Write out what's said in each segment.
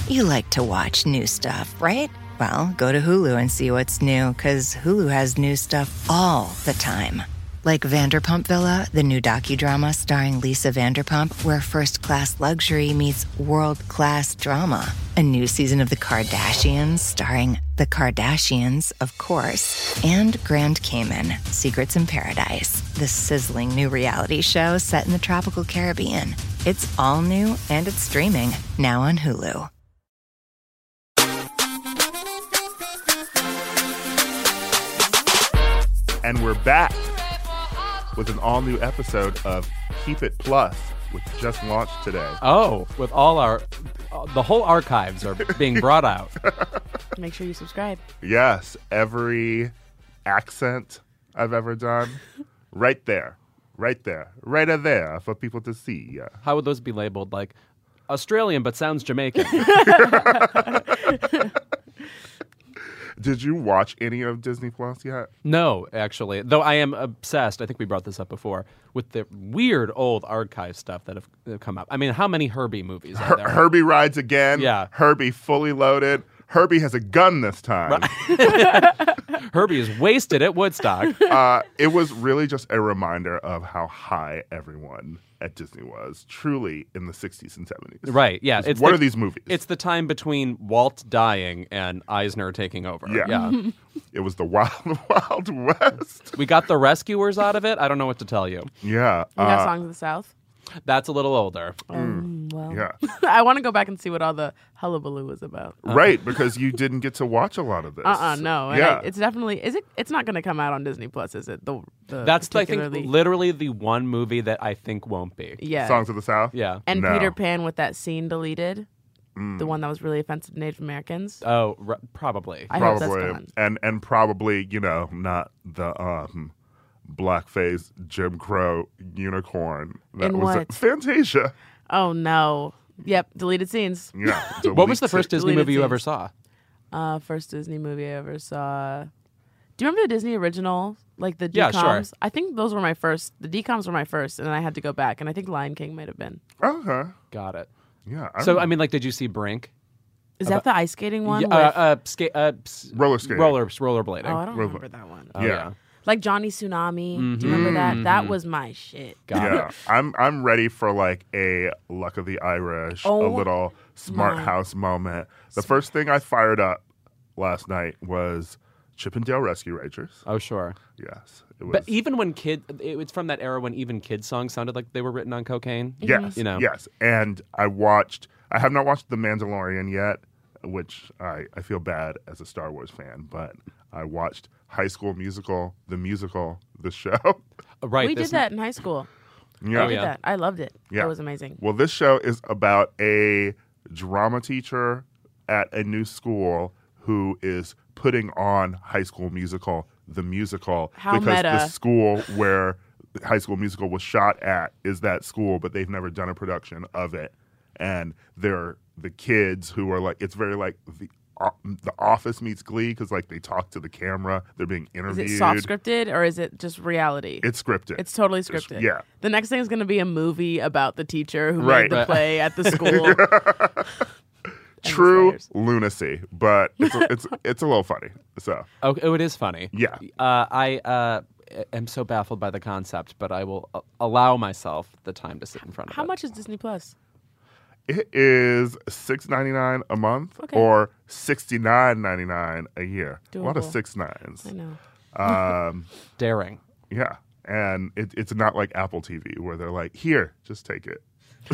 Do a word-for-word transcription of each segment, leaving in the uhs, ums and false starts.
You like to watch new stuff, right? Well, go to Hulu and see what's new, because Hulu has new stuff all the time. Like Vanderpump Villa, the new docudrama starring Lisa Vanderpump, where first-class luxury meets world-class drama. A new season of The Kardashians starring The Kardashians, of course. And Grand Cayman, Secrets in Paradise, the sizzling new reality show set in the tropical Caribbean. It's all new and it's streaming now on Hulu. And we're back with an all-new episode of Keep It Plus, which just launched today. Oh, with all our... Uh, the whole archives are being brought out. Make sure you subscribe. Yes, every accent I've ever done, right there. Right there. Right there for people to see. Yeah. How would those be labeled? Like, Australian but sounds Jamaican. Did you watch any of Disney Plus yet? No, actually. Though I am obsessed, I think we brought this up before, with the weird old archive stuff that have, have come up. I mean, how many Herbie movies are Her- there? Herbie Rides Again. Yeah. Herbie Fully Loaded. Herbie has a gun this time. Herbie is wasted at Woodstock. uh, it was really just a reminder of how high everyone at Disney was, truly in the sixties and seventies. Right, yeah. Just, It's what the, are these movies? It's the time between Walt dying and Eisner taking over. Yeah. yeah. It was the Wild Wild West. We got the Rescuers out of it. I don't know what to tell you. Yeah. We got uh, Songs of the South. That's a little older. Um, well, Yeah. I want to go back and see what all the hullabaloo was about. Right, because you didn't get to watch a lot of this. Uh-uh, no. And Yeah. I, it's definitely, is it? It's not going to come out on Disney Plus, is it? The, the That's, I think, particularly- literally the one movie that I think won't be. Yeah. Songs of the South? Yeah. And No. Peter Pan with that scene deleted. Mm. The one that was really offensive to Native Americans. Oh, r- probably. I hope that's Probably. gone. And and probably, you know, not the um blackface Jim Crow unicorn. That In was what? A, Fantasia. Oh, no. Yep, deleted scenes. Yeah. What was the delete first it. Disney Deleted movie you scenes. ever saw? Uh, first Disney movie I ever saw. Do you remember the Disney original? Like the D Yeah, COMs? sure. I think those were my first. The D COMs were my first, and then I had to go back. And I think Lion King might have been. Okay. Got it. Yeah. So, don't I mean, like, did you see Brink? Is that the ice skating one? Yeah, with- uh, uh, ska- uh, s- Roller skating. Roller, rollerblading. oh, I don't Roller- remember that one. Oh, yeah. yeah. Like Johnny Tsunami. Do you remember that? That was my shit. Got Yeah, it. I'm I'm ready for like a Luck of the Irish, a Oh, little Smart my. House moment. The first thing I fired up last night was Chippendale Rescue Rangers. Oh, sure. Yes, it was. But even when kid, it, it's from that era when even kids' songs sounded like they were written on cocaine. yes, You know. yes, and I watched. I have not watched The Mandalorian yet, which I I feel bad as a Star Wars fan, but I watched High School Musical, the musical, the show. Right. We this- did that in high school. Yeah. I did yeah. that. I loved it. Yeah. That was amazing. Well, this show is about a drama teacher at a new school who is putting on High School Musical, the musical, How because meta. the school where High School Musical was shot at is that school, but they've never done a production of it. And they're the kids who are like, it's very like the uh, the Office meets Glee because like they talk to the camera, they're being Is interviewed. it soft scripted or is it just reality? It's scripted. It's totally scripted. yeah. The next thing is going to be a movie about the teacher who Right. made the Right. play at the school. And True the Slayers. lunacy, but it's a, it's it's a little funny. So Oh, oh, it is funny. yeah. Uh, I uh, am so baffled by the concept, but I will uh, allow myself the time to sit in front of How it. much is Disney Plus? It is six ninety nine a month Okay. or sixty nine ninety nine a year. A lot of Doable. six nines. I know. Um, Daring. yeah, and it, it's not like Apple T V where they're like, "Here, just take it.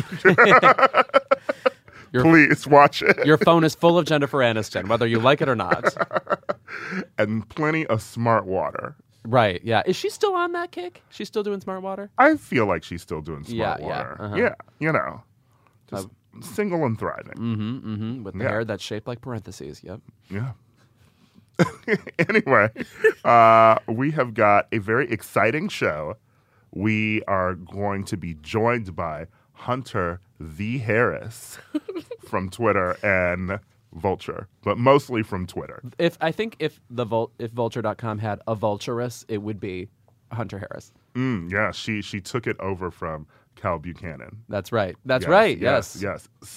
Your- Please watch it." Your phone is full of Jennifer Aniston, whether you like it or not. And plenty of Smart Water. Right, yeah. Is she still on that kick? She's still doing Smart Water? I feel like she's still doing Yeah, Smart yeah, Water. uh-huh. Yeah, you know, just single and thriving. Mm-hmm, mm-hmm. With the Yeah. hair that's shaped like parentheses, yep. Yeah. Anyway, uh, we have got a very exciting show. We are going to be joined by Hunter the Harris from Twitter and Vulture, but mostly from Twitter. If I think if the Vul- if vulture dot com had a vulturess, it would be Hunter Harris. Mm, yeah, she she took it over from Cal Buchanan. That's right. That's Yes, right. Yes, Yes. yes. S-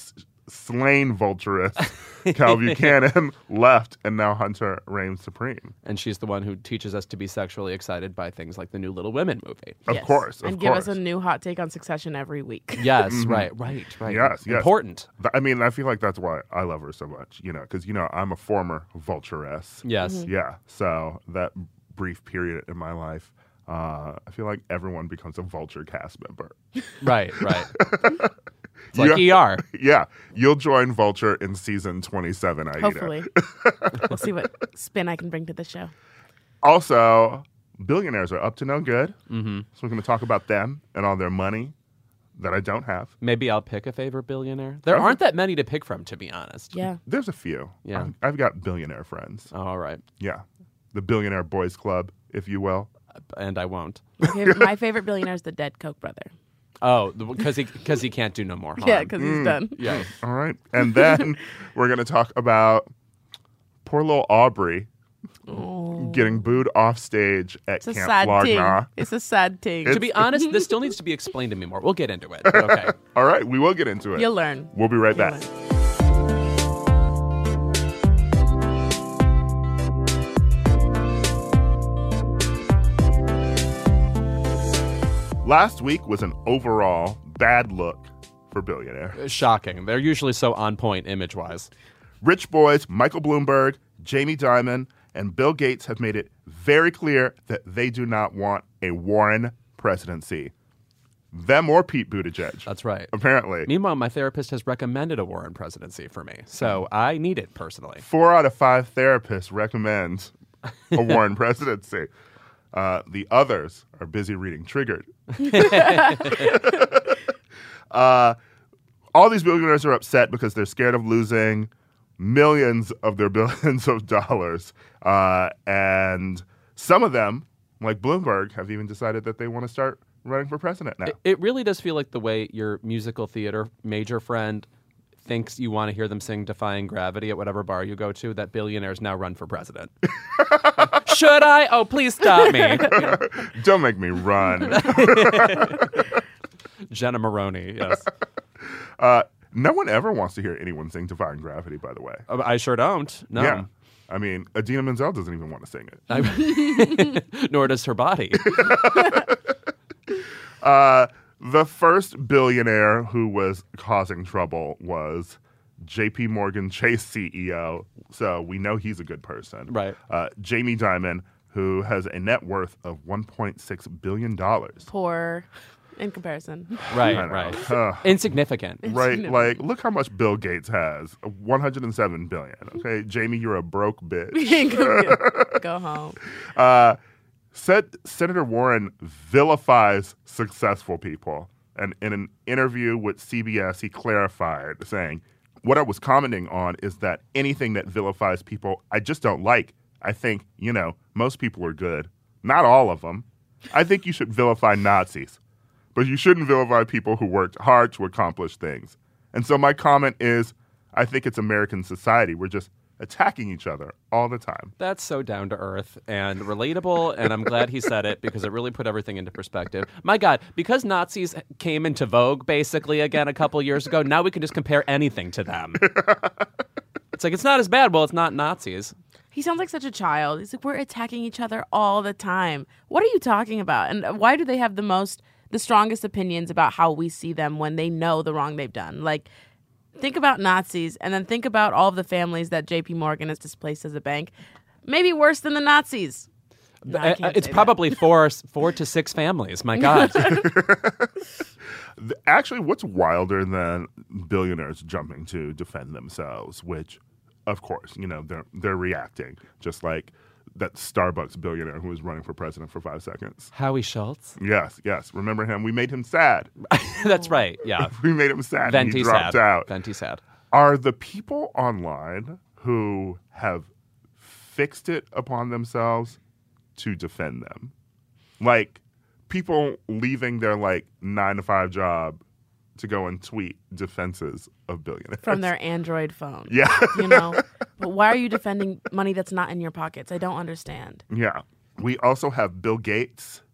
slain vulturess Cal Buchanan left, and now Hunter reigns supreme. And she's the one who teaches us to be sexually excited by things like the new Little Women movie. Of Yes. course, of and give course. us a new hot take on Succession every week. Yes, right, right, right. Yes, yes. Important. Th- I mean, I feel like that's why I love her so much, you know, because, you know, I'm a former vulturess. Yes. Yeah, so that brief period in my life, uh, I feel like everyone becomes a vulture cast member. Right, right. It's like Yeah. E R. Yeah, you'll join Vulture in season twenty-seven, Aida. Hopefully. We'll see what spin I can bring to the show. Also, billionaires are up to no good. Mm-hmm. So we're going to talk about them and all their money that I don't have. Maybe I'll pick a favorite billionaire. There aren't that many to pick from, to be honest. Yeah. There's a few. Yeah. I've, I've got billionaire friends. All right. Yeah. The Billionaire Boys Club, if you will. And I won't. My favorite, my favorite billionaire is the dead Koch brother. Oh, because he because he can't do no more harm. Yeah, because he's done. Yeah. All right. And then we're going to talk about poor little Aubrey getting booed off stage at It's a Camp sad thing. Flogna. It's a sad thing. To be honest, this still needs to be explained to me more. We'll get into it. But okay. All right. We will get into it. You'll learn. We'll be right You'll back. learn. Last week was an overall bad look for billionaire. Shocking. They're usually so on point image wise. Rich boys Michael Bloomberg, Jamie Dimon, and Bill Gates have made it very clear that they do not want a Warren presidency. Them or Pete Buttigieg. That's right. Apparently. Meanwhile, my therapist has recommended a Warren presidency for me, so I need it personally. Four out of five therapists recommend a Warren presidency. Uh, the others are busy reading Triggered. uh, all these billionaires are upset because they're scared of losing millions of their billions of dollars. Uh, and some of them, like Bloomberg, have even decided that they want to start running for president now. It, it really does feel like the way your musical theater major friend thinks you want to hear them sing Defying Gravity at whatever bar you go to, that billionaires now run for president. Should I? Oh, please stop me. Don't make me run. Jenna Maroney, yes. uh, no one ever wants to hear anyone sing Defying Gravity, by the way. Uh, I sure don't. No. Yeah. I mean, Adina Menzel doesn't even want to sing it. I- Nor does her body. Uh, the first billionaire who was causing trouble was J P Morgan Chase C E O. So we know he's a good person. Right. Uh, Jamie Dimon, who has a net worth of one point six billion dollars. Poor in comparison. Right, I know. right. Uh, Insignificant. right. Like, look how much Bill Gates has. one hundred seven billion dollars. Okay. Jamie, you're a broke bitch. go, go home. Uh, said Senator Warren vilifies successful people. And in an interview with C B S, he clarified, saying, "What I was commenting on is that anything that vilifies people, I just don't like. I think, you know, most people are good. Not all of them. I think you should vilify Nazis. But you shouldn't vilify people who worked hard to accomplish things. And so my comment is, I think it's American society. We're just attacking each other all the time." That's so down to earth and relatable, and I'm glad he said it because it really put everything into perspective. My God, because Nazis came into vogue basically again a couple years ago, now we can just compare anything to them. It's like, it's not as bad. Well, it's not Nazis. He sounds like such a child. He's like, we're attacking each other all the time. What are you talking about? And why do they have the most, the strongest opinions about how we see them when they know the wrong they've done? Like, think about Nazis and then think about all of the families that J P Morgan has displaced as a bank. Maybe worse than the Nazis. No, I Uh, can't it's say probably four, four to six families. My God. Actually, what's wilder than billionaires jumping to defend themselves, which, of course, you know, they're, they're reacting, just like that Starbucks billionaire who was running for president for five seconds. Howie Schultz. Yes, yes. Remember him? We made him sad. That's right. Yeah. We made him sad. and Venti he dropped sad. out. Venti sad. Are the people online who have fixed it upon themselves to defend them? Like, people leaving their, like, nine to five job to go and tweet defenses of billionaires. From their Android phone. Yeah. You know? But why are you defending money that's not in your pockets? I don't understand. Yeah. We also have Bill Gates.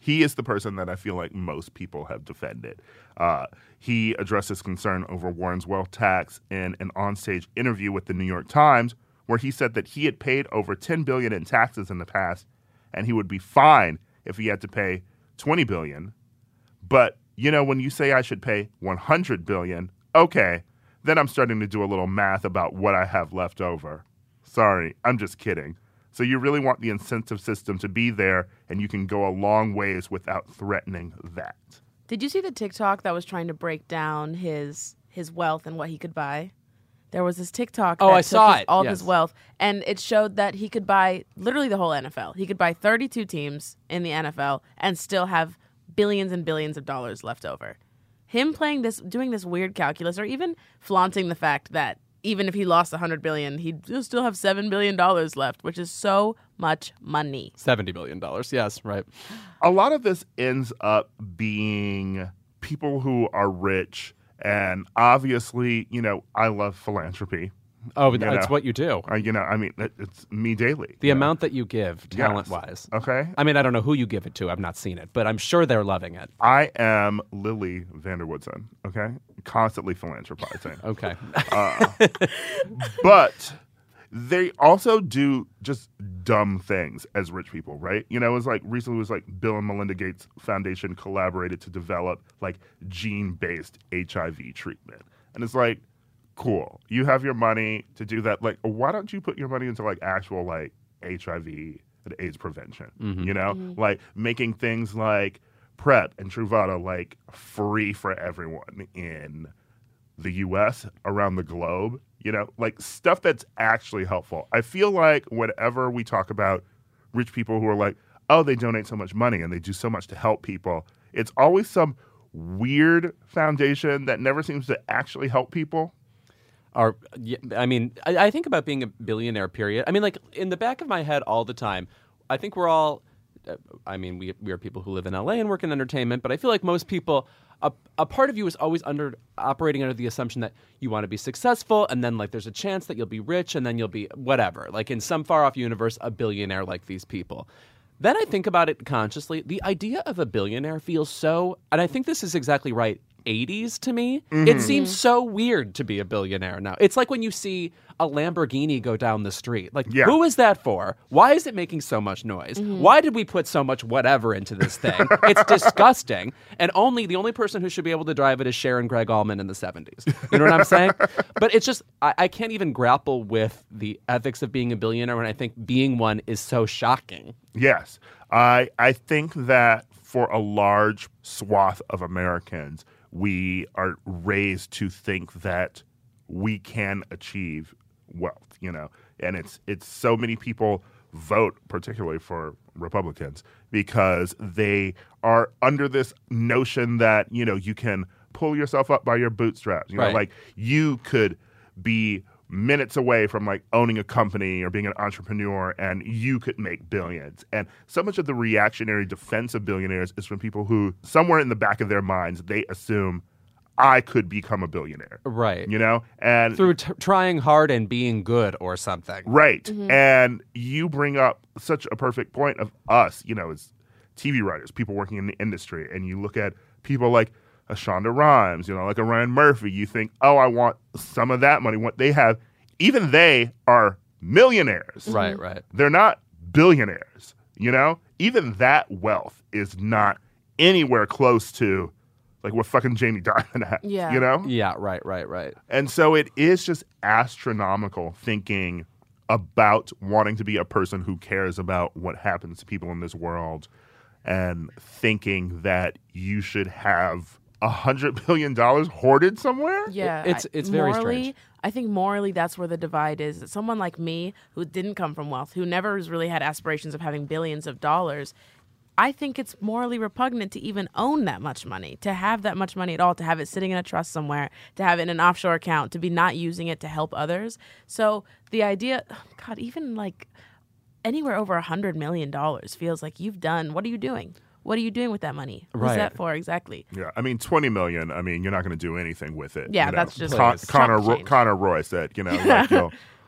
he is the person that I feel like most people have defended. Uh, he addressed his concern over Warren's wealth tax in an onstage interview with the New York Times, where he said that he had paid over ten billion dollars in taxes in the past, and he would be fine if he had to pay twenty billion dollars. But, you know, when you say I should pay one hundred billion dollars, okay, then I'm starting to do a little math about what I have left over. Sorry, I'm just kidding. So you really want the incentive system to be there, and you can go a long ways without threatening that. Did you see the TikTok that was trying to break down his his wealth and what he could buy? There was this TikTok Oh, that I took saw his, it. all Yes. of his wealth, and it showed that he could buy literally the whole N F L. He could buy thirty-two teams in the N F L and still have billions and billions of dollars left over. Him playing this, doing this weird calculus, or even flaunting the fact that even if he lost one hundred billion dollars, he'd still have seven billion dollars left, which is so much money. seventy billion dollars. Yes, right. A lot of this ends up being people who are rich, and obviously, you know, I love philanthropy. Oh, You that's know. what you do. Uh, you know, I mean, it, it's me daily. The you know? amount that you give, Yes. talent-wise. Okay. I mean, I don't know who you give it to. I've not seen it, but I'm sure they're loving it. I am Lily Vanderwoodson, okay? Constantly philanthropizing. Okay. But they also do just dumb things as rich people, right? You know, it was like recently it was like Bill and Melinda Gates Foundation collaborated to develop like gene-based H I V treatment. And it's like, cool. You have your money to do that. Like, why don't you put your money into like actual like H I V and AIDS prevention? You know, like making things like PrEP and Truvada like free for everyone in the U S, around the globe, you know, like stuff that's actually helpful. I feel like whenever we talk about rich people who are like, oh, they donate so much money and they do so much to help people, it's always some weird foundation that never seems to actually help people. Or, yeah, I mean, I, I think about being a billionaire, period. I mean, like, in the back of my head all the time, I think we're all, uh, I mean, we, we are people who live in L A and work in entertainment, but I feel like most people, a, a part of you is always under operating under the assumption that you want to be successful, and then, like, there's a chance that you'll be rich, and then you'll be whatever. Like, in some far-off universe, a billionaire like these people. Then I think about it consciously. The idea of a billionaire feels so, and I think this is exactly right, eighties to me. It seems so weird to be a billionaire now. It's like when you see a Lamborghini go down the street. Like, Yeah. who is that for? Why is it making so much noise? Why did we put so much whatever into this thing? It's disgusting. And only the only person who should be able to drive it is Sharon Greg Allman in the seventies. You know what I'm saying? But it's just, I, I can't even grapple with the ethics of being a billionaire when I think being one is so shocking. Yes. I I think that for a large swath of Americans, we are raised to think that we can achieve wealth, you know. And it's it's so many people vote particularly for Republicans because they are under this notion that, you know, you can pull yourself up by your bootstraps. You know, Right. like you could be minutes away from like owning a company or being an entrepreneur and you could make billions. And so much of the reactionary defense of billionaires is from people who somewhere in the back of their minds, they assume I could become a billionaire. Right. You know? And Through t- trying hard and being good or something. right. And you bring up such a perfect point of us, you know, as T V writers, people working in the industry, and you look at people like a Shonda Rhimes, you know, like a Ryan Murphy, you think, oh, I want some of that money, what they have. Even they are millionaires. Right, right. They're not billionaires, you know? Even that wealth is not anywhere close to like what fucking Jamie Dimon has, Yeah. you know? Yeah, right, right, right. And so it is just astronomical thinking about wanting to be a person who cares about what happens to people in this world and thinking that you should have a hundred billion dollars hoarded somewhere. Yeah, It's- I- it's very morally, strange. I think morally that's where the divide is. Someone like me who didn't come from wealth, who never has really had aspirations of having billions of dollars, I think it's morally repugnant to even own that much money, to have that much money at all, to have it sitting in a trust somewhere, to have it in an offshore account, to be not using it to help others. So the idea, oh God, even like anywhere over a hundred million dollars feels like you've done. What are you doing? What are you doing with that money? What's Right. that for exactly? Yeah, I mean, twenty million. I mean, you're not going to do anything with it. Yeah, you know? that's just Con- like Connor. chump Ro- change. Connor Roy said, you know, like you'll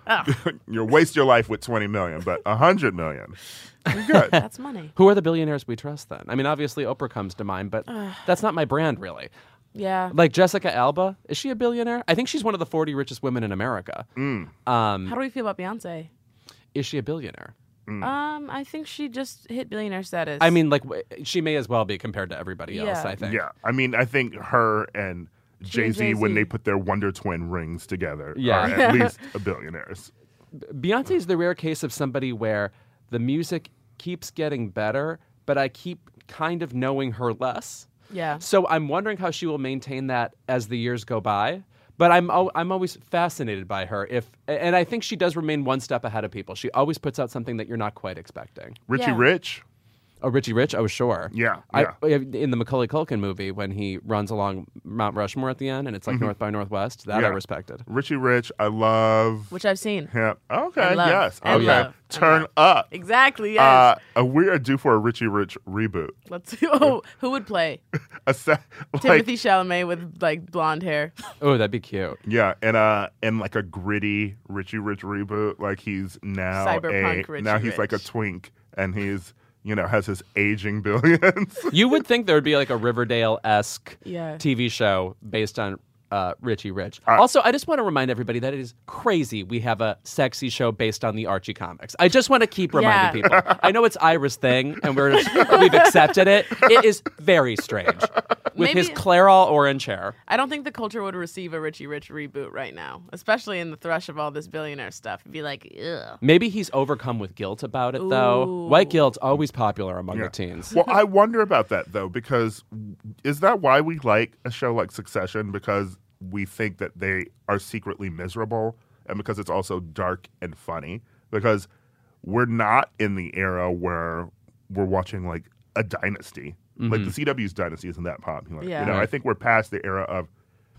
you waste your life with twenty million, but a hundred million, you're good. That's money. Who are the billionaires we trust then? I mean, obviously Oprah comes to mind, but that's not my brand really. Yeah. Like Jessica Alba, is she a billionaire? I think she's one of the forty richest women in America. Mm. Um, How do we feel about Beyonce? is she a billionaire? Um, I think she just hit billionaire status. I mean, like w- she may as well be compared to everybody else. Yeah. I think. Yeah, I mean, I think her and She and Jay-Z, when Jay-Z. they put their Wonder Twin rings together, Yeah. are at least a billionaires. Beyonce is the rare case of somebody where the music keeps getting better, but I keep kind of knowing her less. yeah. So I'm wondering how she will maintain that as the years go by. But I'm al- I'm always fascinated by her. If and I think she does remain one step ahead of people. She always puts out something that you're not quite expecting. Richie Yeah. Rich, Oh, Richie Rich? Oh, sure. yeah, I, yeah. in the Macaulay Culkin movie, when he runs along Mount Rushmore at the end, and it's like North by Northwest, that I Yeah. respected. Richie Rich, I love Which I've seen. him. Okay, And love. yes, And okay. love. And Turn love. up. Exactly. Yes. Uh, uh, we are due for a Richie Rich reboot. Let's. Oh, who would play A se- like, Timothy Chalamet with like blonde hair? Oh, that'd be cute. yeah, and uh, and like a gritty Richie Rich reboot. Like he's now Cyberpunk a Richie now he's like a Rich. twink, and he's you know has his aging billions. You would think there would be like a Riverdale-esque Yeah. T V show based on uh, Richie Rich. Uh, also, I just want to remind everybody that it is crazy we have a sexy show based on the Archie comics. I just want to keep reminding Yeah. people. I know it's Ira's thing, and we're we've accepted it. It is very strange with his Maybe- Clairol orange hair. I don't think the culture would receive a Richie Rich reboot right now, especially in the thrush of all this billionaire stuff. It'd be like, ugh. Maybe he's overcome with guilt about it, though. Ooh. White guilt always popular among Yeah. the teens. Well, I wonder about that though, because is that why we like a show like Succession? Because we think that they are secretly miserable, and because it's also dark and funny. Because we're not in the era where we're watching like a dynasty. Like the C W's dynasty isn't that popular. Yeah. You know, Right. I think we're past the era of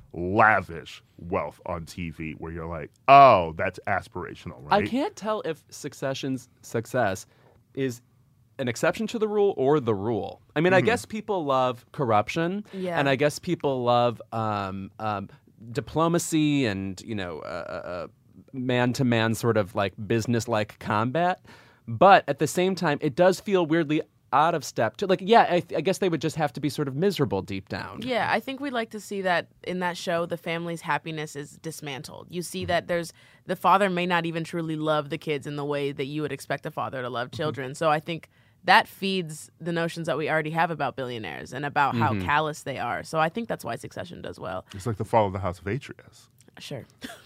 lavish wealth on T V, where you're like, oh, that's aspirational, right? I can't tell if Succession's success is an exception to the rule or the rule. I mean, I guess people love corruption, Yeah. and I guess people love um, um, diplomacy and you know, uh, uh, man-to-man sort of like business-like combat. But at the same time, it does feel weirdly out of step to like, yeah, I, I guess they would just have to be sort of miserable deep down. Yeah, I think we'd like to see that in that show, the family's happiness is dismantled. You see that there's the father may not even truly love the kids in the way that you would expect a father to love children. So I think that feeds the notions that we already have about billionaires and about how callous they are. So I think that's why Succession does well. It's like the fall of the House of Atreus. Sure.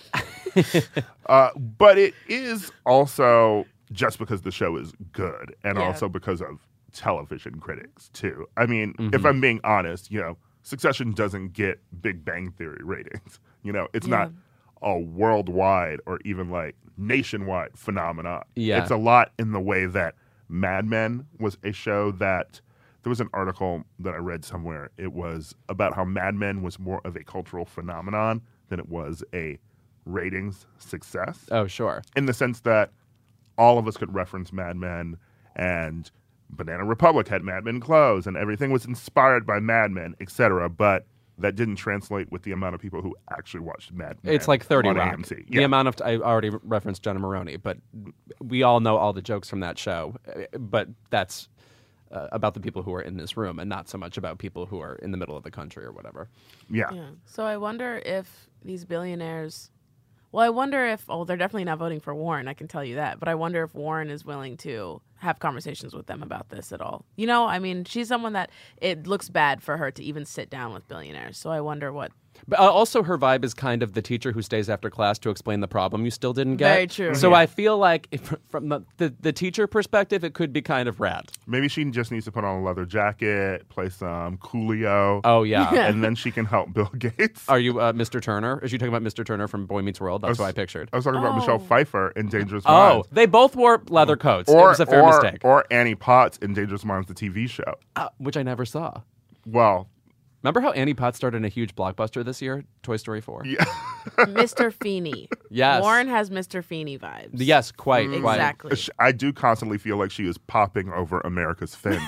Uh, but it is also just because the show is good, and Yeah. also because of television critics too. I mean, if I'm being honest, you know, Succession doesn't get Big Bang Theory ratings. You know, it's Yeah. not a worldwide or even like nationwide phenomenon. Yeah. It's a lot in the way that Mad Men was a show that there was an article that I read somewhere. It was about how Mad Men was more of a cultural phenomenon than it was a ratings success, Oh, sure. in the sense that all of us could reference Mad Men, and Banana Republic had Mad Men clothes, and everything was inspired by Mad Men, et cetera. But that didn't translate with the amount of people who actually watched Mad Men. It's like thirty on Rock. A M C. The Yeah. amount of I already referenced Jenna Maroney, but we all know all the jokes from that show. Uh, But that's uh, about the people who are in this room, and not so much about people who are in the middle of the country or whatever. yeah. Yeah. So I wonder if these billionaires. Well, I wonder if. Oh, they're definitely not voting for Warren. I can tell you that. But I wonder if Warren is willing to have conversations with them about this at all. You know, I mean, she's someone that it looks bad for her to even sit down with billionaires. So I wonder what. But uh, also, her vibe is kind of the teacher who stays after class to explain the problem you still didn't get. Very true. So Yeah. I feel like if, from the, the the teacher perspective, it could be kind of rad. Maybe she just needs to put on a leather jacket, play some Coolio, Oh yeah. and then she can help Bill Gates. Are you uh, Mister Turner? Is she talking about Mister Turner from Boy Meets World? That's was- what I pictured. I was talking about Oh. Michelle Pfeiffer in Dangerous Oh, Minds. they both wore leather coats. Or, it was a fair or, mistake, or Annie Potts in Dangerous Minds, the T V show. uh, which I never saw. Well, Remember how Annie Potts starred in a huge blockbuster this year, Toy Story four? yeah. Mister Feeney. Yes. Warren has Mister Feeney vibes. Yes, quite, quite. Exactly. I do constantly feel like she is popping over America's fence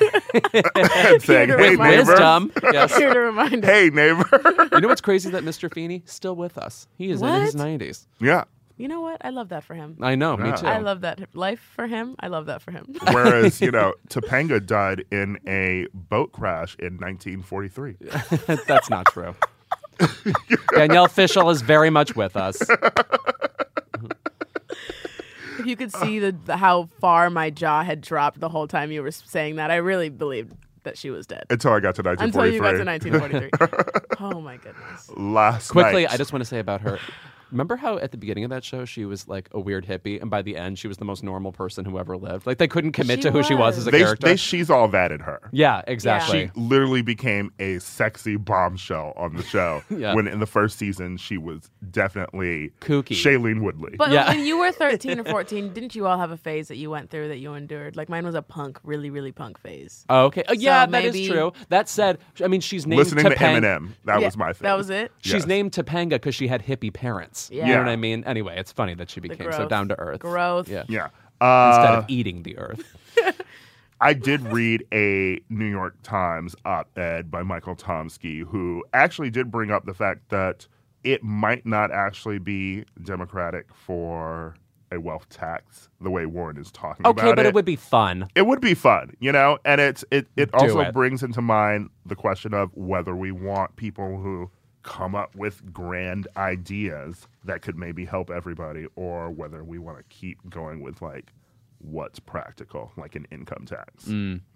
and saying, Here to hey, remind neighbor. Wisdom. Yes. Here to remind us. Hey, neighbor. You know what's crazy? That Mister Feeney still with us. He is in his What? nineties. yeah. You know what? I love that for him. I know, me Yeah. too. I love that life for him. I love that for him. Whereas, you know, Topanga died in a boat crash in nineteen forty-three. That's not true. Danielle Fishel is very much with us. If you could see the, the how far my jaw had dropped the whole time you were saying that, I really believed that she was dead. Until I got to nineteen Until forty-three. you got to nineteen forty-three. Oh my goodness. Last Quickly, night. I just want to say about her. Remember how at the beginning of that show she was like a weird hippie, and by the end she was the most normal person who ever lived. Like they couldn't commit She to who she was was. as a they, character. they she's all vetted her. yeah, exactly. She literally became a sexy bombshell on the show. Yeah. When in the first season she was definitely Kooky. Shailene Woodley. But Yeah. when you were thirteen or fourteen, didn't you all have a phase that you went through that you endured? Like mine was a punk, really, really punk phase. Oh, okay. Oh, yeah, So that is maybe- true. That said, I mean, she's named Listening to Topanga. Eminem, that Yeah, was my thing. That was it? She's Yes. named Topanga because she had hippie parents. Yeah. You know what I mean? Anyway, it's funny that she The became so growth. down to earth. Growth. Yeah. Yeah. Instead Uh, of eating the earth. I did read a New York Times op-ed by Michael Tomsky, who actually did bring up the fact that it might not actually be democratic for a wealth tax the way Warren is talking Okay, about but it. it would be fun. It would be fun, you know, and it's it it also it. brings into mind the question of whether we want people who come up with grand ideas that could maybe help everybody, or whether we want to keep going with like what's practical, like an income tax.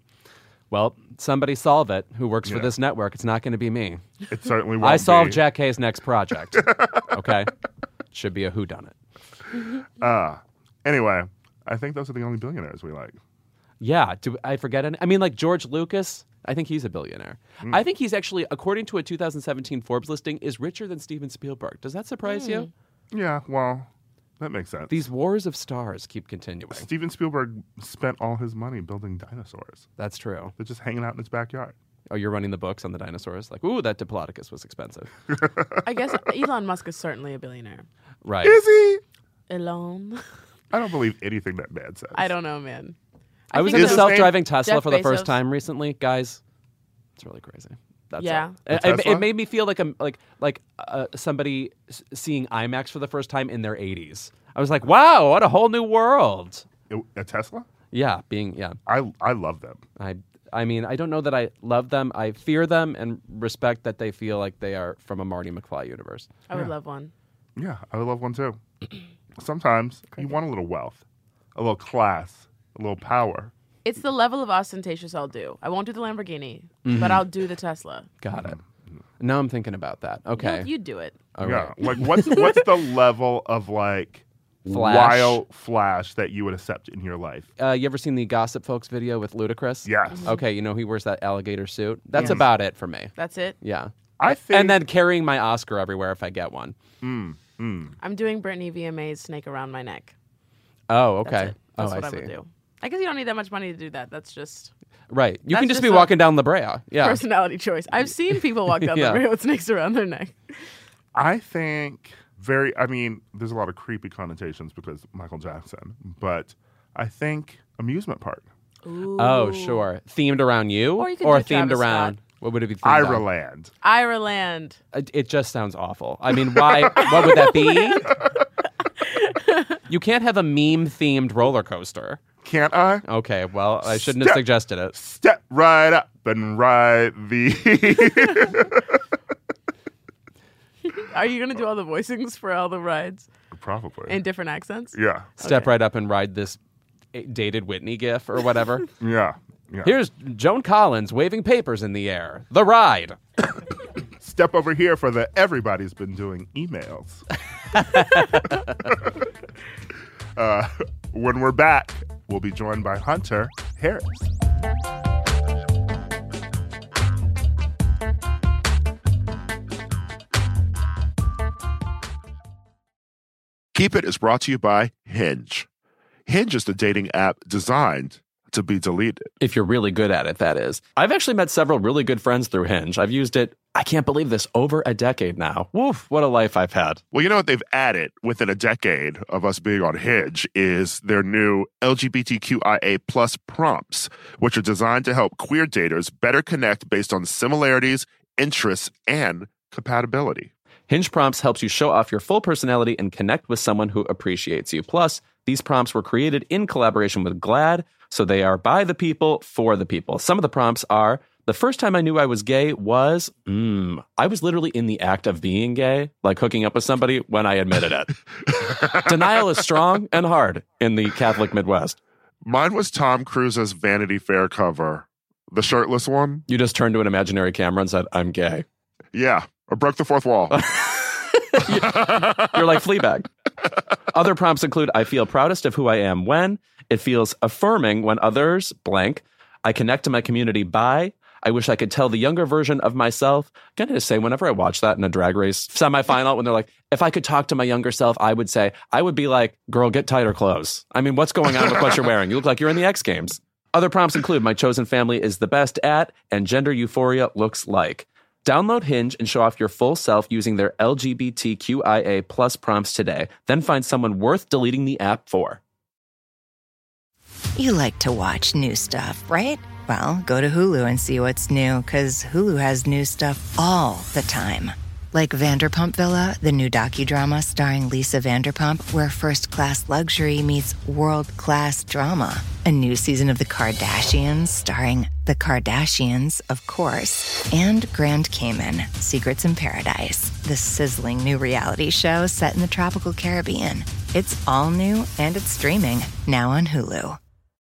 Well, somebody solve it who works for Yeah. this network. It's not going to be me. It certainly won't I solved be. Jack Hayes' next project. Okay? Should be a whodunit. Uh, anyway, I think those are the only billionaires we like. Yeah. Do I forget any? I mean, like George Lucas, I think he's a billionaire. Hmm. I think he's actually, according to a two thousand seventeen Forbes listing, is richer than Steven Spielberg. Does that surprise you? Yeah, well, that makes sense. These wars of stars keep continuing. Steven Spielberg spent all his money building dinosaurs. That's true. They're just hanging out in his backyard. Oh, you're running the books on the dinosaurs? Like, ooh, that Diplodocus was expensive. I guess Elon Musk is certainly a billionaire. Right. Is he? Elon? I don't believe anything that man says. I don't know, man. I, was think in a his so. name- self-driving Tesla Jeff for the first Bezos. time recently, guys. It's really crazy. That's Yeah. all. The It, it, Tesla? it made me feel like a like like uh, somebody s- seeing IMAX for the first time in their eighties. I was like, wow, what a whole new world. It- a Tesla? Yeah, being yeah. I I love them. I I mean, I don't know that I love them. I fear them and respect that they feel like they are from a Marty McFly universe. I would love one. Yeah, I would love one too. Sometimes you want a little wealth, a little class, a little power. It's the level of ostentatious I'll do. I won't do the Lamborghini, Mm-hmm. but I'll do the Tesla. Got it. Now I'm thinking about that. Okay. You, you do it. All yeah, right. like what's what's the level of like Flash. wild flash that you would accept in your life? Uh, you ever seen the Gossip Folks video with Ludacris? Yes, Okay, you know he wears that alligator suit. That's Yes. about it for me. That's it. Yeah. I think. And then carrying my Oscar everywhere if I get one. I'm doing Brittany V M A's Snake Around My Neck. Oh, That's okay. it. That's oh, what I I, see. would do. I guess you don't need that much money to do that. That's just Right. You That's can just, just be a walking down La Brea. Yeah. personality choice. I've seen people walk down Yeah. the road with snakes around their neck. I think very. I mean, there's a lot of creepy connotations because Michael Jackson, but I think amusement park, Ooh. Oh, sure. Themed around you? Or you could or do themed Travis around. Scott. What would it be themed on? Ireland. Ireland. It, it just sounds awful. I mean, why? What would that be? You can't have a meme themed roller coaster. Can't I? Okay, well, I shouldn't have Step- suggested it. Step right up and ride the. Are you going to do all the voicings for all the rides Probably. in different accents? yeah. Step Okay. right up and ride this eh, dated Whitney gif or whatever. Yeah. Yeah. Here's Joan Collins waving papers in the air. The ride. Step over here for the everybody's been doing emails. uh, when we're back, we'll be joined by Hunter Harris. Keep It is brought to you by Hinge. Hinge is the dating app designed to be deleted. If you're really good at it, that is. I've actually met several really good friends through Hinge. I've used it, I can't believe this, over a decade now. Woof, what a life I've had. Well, you know what they've added within a decade of us being on Hinge is their new L G B T Q I A plus prompts, which are designed to help queer daters better connect based on similarities, interests, and compatibility. Hinge Prompts helps you show off your full personality and connect with someone who appreciates you. Plus, these prompts were created in collaboration with GLAAD, so they are by the people, for the people. Some of the prompts are, the first time I knew I was gay was, mm, I was literally in the act of being gay, like hooking up with somebody when I admitted it. Denial is strong and hard in the Catholic Midwest. Mine was Tom Cruise's Vanity Fair cover, the shirtless one. You just turned to an imaginary camera and said, I'm gay. Yeah, I broke the fourth wall. You're like Fleabag. Other prompts include, I feel proudest of who I am when. It feels affirming when others blank. I connect to my community by. I wish I could tell the younger version of myself. Can I just say, whenever I watch that in a Drag Race semifinal, when they're like, if I could talk to my younger self, I would say, I would be like, girl, get tighter clothes. I mean, what's going on with what you're wearing? You look like you're in the X Games. Other prompts include, my chosen family is the best at, and gender euphoria looks like. Download Hinge and show off your full self using their L G B T Q I A plus prompts today. Then find someone worth deleting the app for. You like to watch new stuff, right? Well, go to Hulu and see what's new, because Hulu has new stuff all the time. Like Vanderpump Villa, the new docudrama starring Lisa Vanderpump, where first-class luxury meets world-class drama. A new season of The Kardashians starring The Kardashians, of course. And Grand Cayman, Secrets in Paradise, the sizzling new reality show set in the tropical Caribbean. It's all new and it's streaming now on Hulu.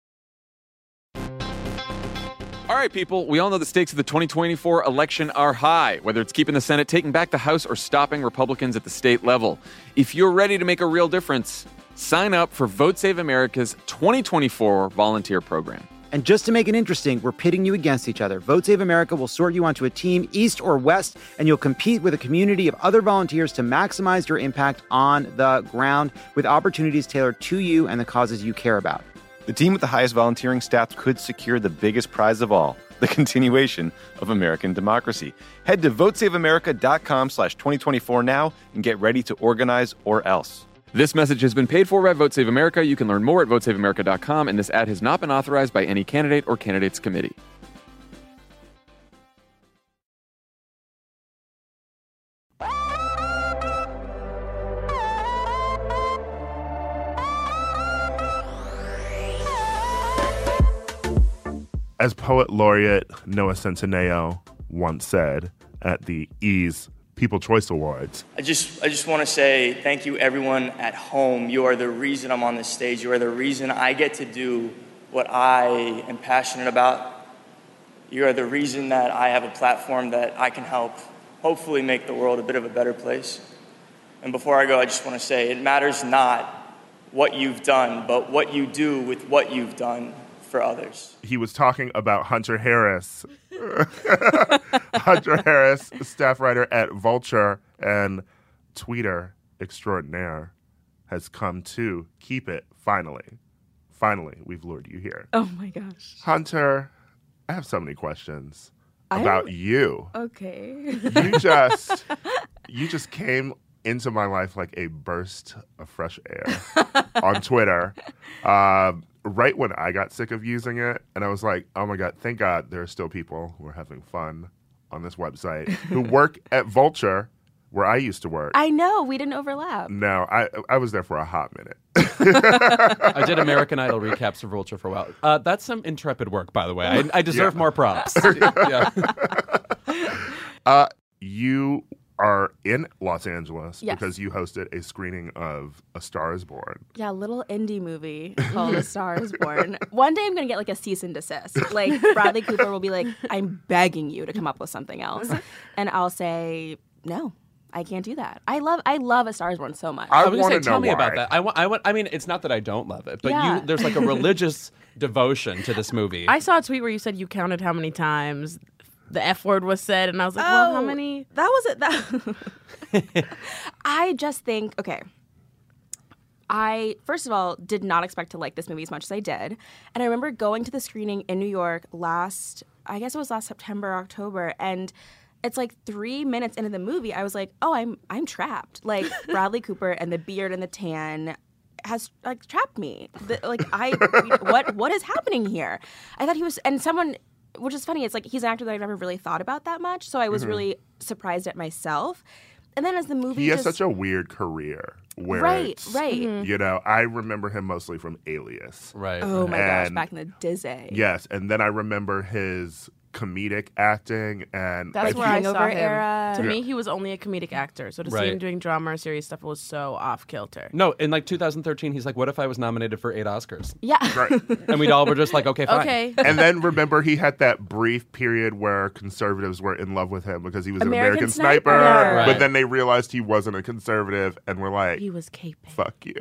All right, people, we all know the stakes of the twenty twenty-four election are high, whether it's keeping the Senate, taking back the House, or stopping Republicans at the state level. If you're ready to make a real difference, sign up for Vote Save America's twenty twenty-four volunteer program. And just to make it interesting, we're pitting you against each other. Vote Save America will sort you onto a team, east or west, and you'll compete with a community of other volunteers to maximize your impact on the ground with opportunities tailored to you and the causes you care about. The team with the highest volunteering stats could secure the biggest prize of all, the continuation of American democracy. Head to votesaveamerica.com slash 2024 now and get ready to organize or else. This message has been paid for by Vote Save America. You can learn more at vote save america dot com, and this ad has not been authorized by any candidate or candidates committee. As poet laureate Noah Centineo once said at the E's People Choice Awards, I just I just want to say thank you, everyone at home. You are the reason I'm on this stage. You are the reason I get to do what I am passionate about. You are the reason that I have a platform that I can help hopefully make the world a bit of a better place. And before I go, I just want to say it matters not what you've done, but what you do with what you've done for others. He was talking about Hunter Harris. Hunter Harris, staff writer at Vulture and tweeter extraordinaire, has come to keep it, finally. Finally, we've lured you here. Oh my gosh. Hunter, I have so many questions I about don't- you. Okay. You just you just came into my life like a burst of fresh air on Twitter. Um, right when I got sick of using it, and I was like, oh my God, thank God there are still people who are having fun on this website who work at Vulture, where I used to work. I know, we didn't overlap. No, I I was there for a hot minute. I did American Idol recaps for Vulture for a while. Uh, that's some intrepid work, by the way. I, I deserve Yeah. more props. Yeah. Uh, you are in Los Angeles Yes. because you hosted a screening of A Star Is Born. Yeah, a little indie movie called A Star Is Born. One day I'm going to get like a cease and desist. Like Bradley Cooper will be like, I'm begging you to come up with something else. And I'll say, no, I can't do that. I love I love A Star Is Born so much. I I was want gonna to say, tell know me about why. that. I want. I want. I mean, it's not that I don't love it, but Yeah. you. There's like a religious devotion to this movie. I saw a tweet where you said you counted how many times the F word was said, and I was like, well, how many? That was it. That I just think, okay. I, first of all, did not expect to like this movie as much as I did. And I remember going to the screening in New York last, I guess it was last September, October, and it's like three minutes into the movie, I was like, oh, I'm I'm trapped. Like, Bradley Cooper and the beard and the tan has like trapped me. The, like, I, what what is happening here? I thought he was, and someone, which is funny, it's like he's an actor that I've never really thought about that much, so I was really surprised at myself. and then as the movie He has just, such a weird career. Where right, it's, right. You know, I remember him mostly from Alias. Right. Oh my gosh, And- back in the Disney. Yes, and then I remember his comedic acting and That's Like where I saw Hangover him. era. To Yeah. me, he was only a comedic actor. So to see Right. him doing drama or serious stuff was so off kilter. No, in like two thousand thirteen, he's like, "What if I was nominated for eight Oscars?" Yeah. right. And we'd all were just like, "Okay, fine." Okay. And then remember he had that brief period where conservatives were in love with him because he was American an American Sniper. Sniper. Yeah. Right. But then they realized he wasn't a conservative and were like, He was caping. fuck you.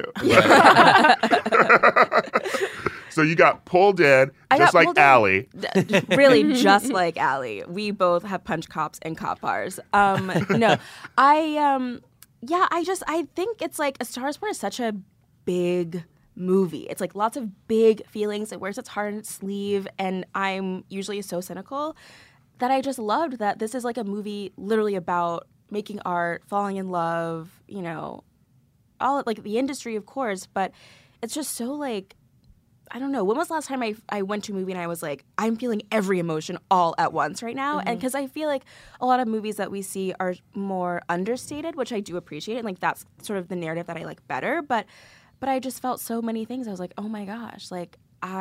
So you got pulled in, I just got like pulled in. Allie. Really just like Allie. We both have punch cops and cop bars. Um, no, I um, yeah, I just I think it's like A Star Is Born is such a big movie. It's like lots of big feelings. It wears its heart on its sleeve, and I'm usually so cynical that I just loved that this is like a movie literally about making art, falling in love, you know, all like the industry, of course, but it's just so like. I don't know. When was the last time I, I went to a movie and I was like, I'm feeling every emotion all at once right now? And because I feel like a lot of movies that we see are more understated, which I do appreciate. And like that's sort of the narrative that I like better. But but I just felt so many things. I was like, oh my gosh, like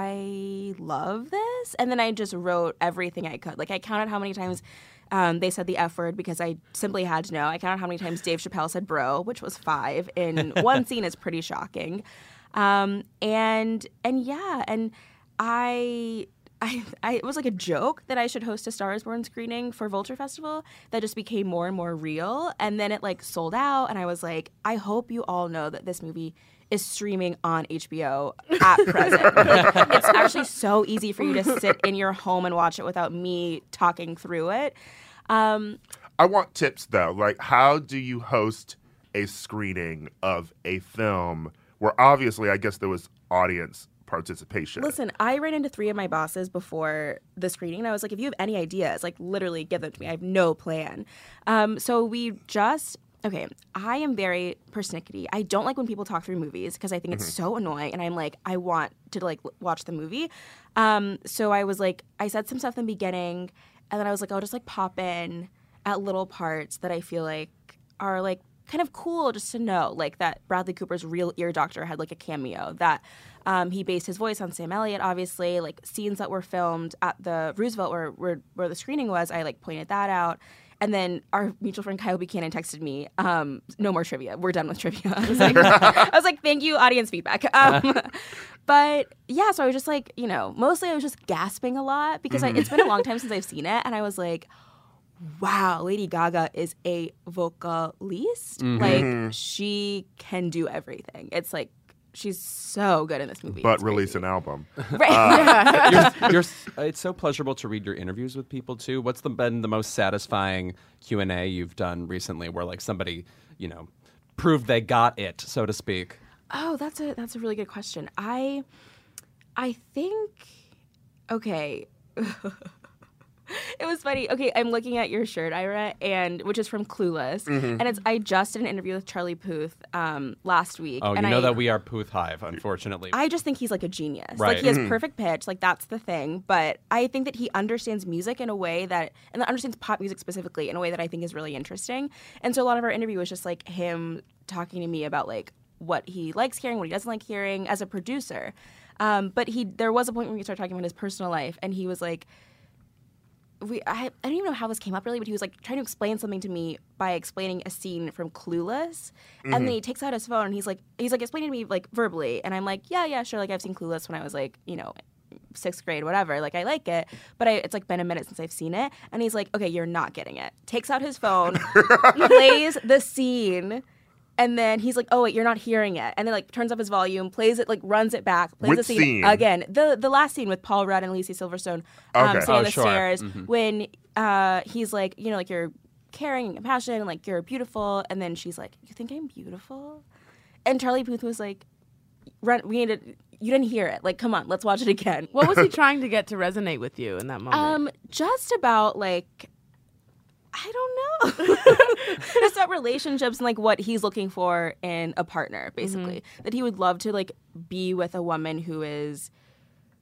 I love this. And then I just wrote everything I could. Like I counted how many times um, they said the F word because I simply had to know. I counted how many times Dave Chappelle said bro, which was five. In one scene is pretty shocking. Um, and, and yeah, and I, I, I, it was like a joke that I should host a Star Is Born screening for Vulture Festival that just became more and more real. And then it like sold out. And I was like, I hope you all know that this movie is streaming on H B O at present. Like, it's actually so easy for you to sit in your home and watch it without me talking through it. Um, I want tips though. Like, how do you host a screening of a film where obviously I guess there was audience participation? Listen, I ran into three of my bosses before the screening, and I was like, if you have any ideas, like literally give them to me. I have no plan. Um, so we just, okay, I am very persnickety. I don't like when people talk through movies because I think it's so annoying, and I'm like, I want to like l- watch the movie. Um, so I was like, I said some stuff in the beginning, and then I was like, I'll just like pop in at little parts that I feel like are like kind of cool just to know, like that Bradley Cooper's real ear doctor had like a cameo, that um, he based his voice on Sam Elliott, obviously, like scenes that were filmed at the Roosevelt where, where, where the screening was, I like pointed that out. And then our mutual friend Kyle Buchanan texted me, um, no more trivia. We're done with trivia. I was like, I was like thank you, audience feedback. Um, but yeah, so I was just like, you know, mostly I was just gasping a lot because I, it's been a long time since I've seen it. And I was like, wow, Lady Gaga is a vocalist. Mm-hmm. Like, she can do everything. It's like, she's so good in this movie. But It's release crazy. an album. Right. you're, you're, it's so pleasurable to read your interviews with people too. What's the, been the most satisfying Q and A you've done recently, where like somebody, you know, proved they got it, so to speak? Oh, that's a that's a really good question. I I think okay. It was funny. Okay, I'm looking at your shirt, Ira, and which is from Clueless, Mm-hmm. and it's I just did an interview with Charlie Puth um, last week. Oh, you and know I, that we are Puth Hive, unfortunately. I just think he's like a genius. Right. Like he has perfect pitch. Like that's the thing. But I think that he understands music in a way that, and that understands pop music specifically in a way that I think is really interesting. And so a lot of our interview was just like him talking to me about like what he likes hearing, what he doesn't like hearing as a producer. Um, but he, there was a point where we started talking about his personal life, and he was like. We, I, I don't even know how this came up really, but he was like trying to explain something to me by explaining a scene from Clueless, and then he takes out his phone and he's like, he's like explaining to me like verbally, and I'm like, yeah, yeah, sure, like I've seen Clueless when I was like, you know, sixth grade, whatever, like I like it, but I, it's like been a minute since I've seen it, and he's like, okay, you're not getting it. Takes out his phone, plays the scene. And then he's like, oh, wait, you're not hearing it. And then, like, turns up his volume, plays it, like, runs it back, plays Which the scene, scene? again. The the last scene with Paul Rudd and Lacey Silverstone um, Okay. sitting Oh, on the sure. stairs Mhm. when uh, he's like, you know, like, you're caring and compassionate and, like, you're beautiful. And then she's like, you think I'm beautiful? And Charlie Puth was like, run, we need to, you didn't hear it. Like, come on, let's watch it again. What was he trying to get to resonate with you in that moment? Um, just about, like, I don't know. Just about relationships and like what he's looking for in a partner, basically. Mm-hmm. That he would love to like be with a woman who is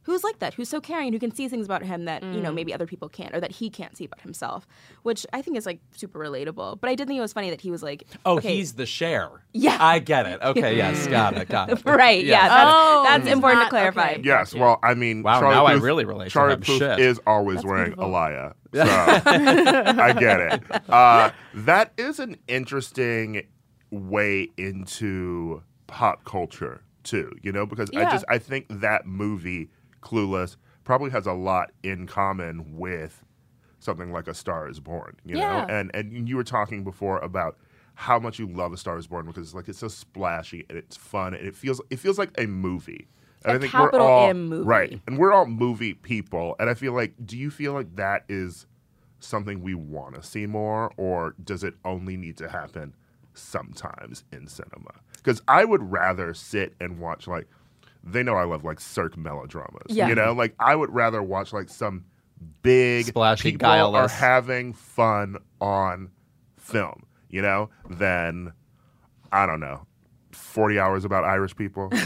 who's like that, who's so caring, who can see things about him that, Mm. you know, maybe other people can't, or that he can't see about himself, which I think is like super relatable. But I did think it was funny that he was like, Oh, okay, he's the Cher. Yeah. I get it. Okay, yes, got it, got it. right, yeah, Yes. that's, Oh, that's he's important not- to clarify. okay. Yes, well, I mean, Wow, Charlie now I Puth, really relate to Charlie him. Puth Shit. is always That's wearing beautiful. Alaya, so I get it. Uh, that is an interesting way into pop culture too, you know, because I Yeah. just I think that movie Clueless probably has a lot in common with something like A Star Is Born, you Yeah. know, and and you were talking before about how much you love A Star Is Born because like it's so splashy and it's fun and it feels it feels like a movie. And A I think capital we're all M movie. right, and we're all movie people, and I feel like, do you feel like that is something we want to see more, or does it only need to happen sometimes in cinema? Because I would rather sit and watch like they know I love like cirque melodramas. Yeah. You know, like I would rather watch like some big Splashy, people are guileless. having fun on film, you know, than I don't know, forty hours about Irish people. Is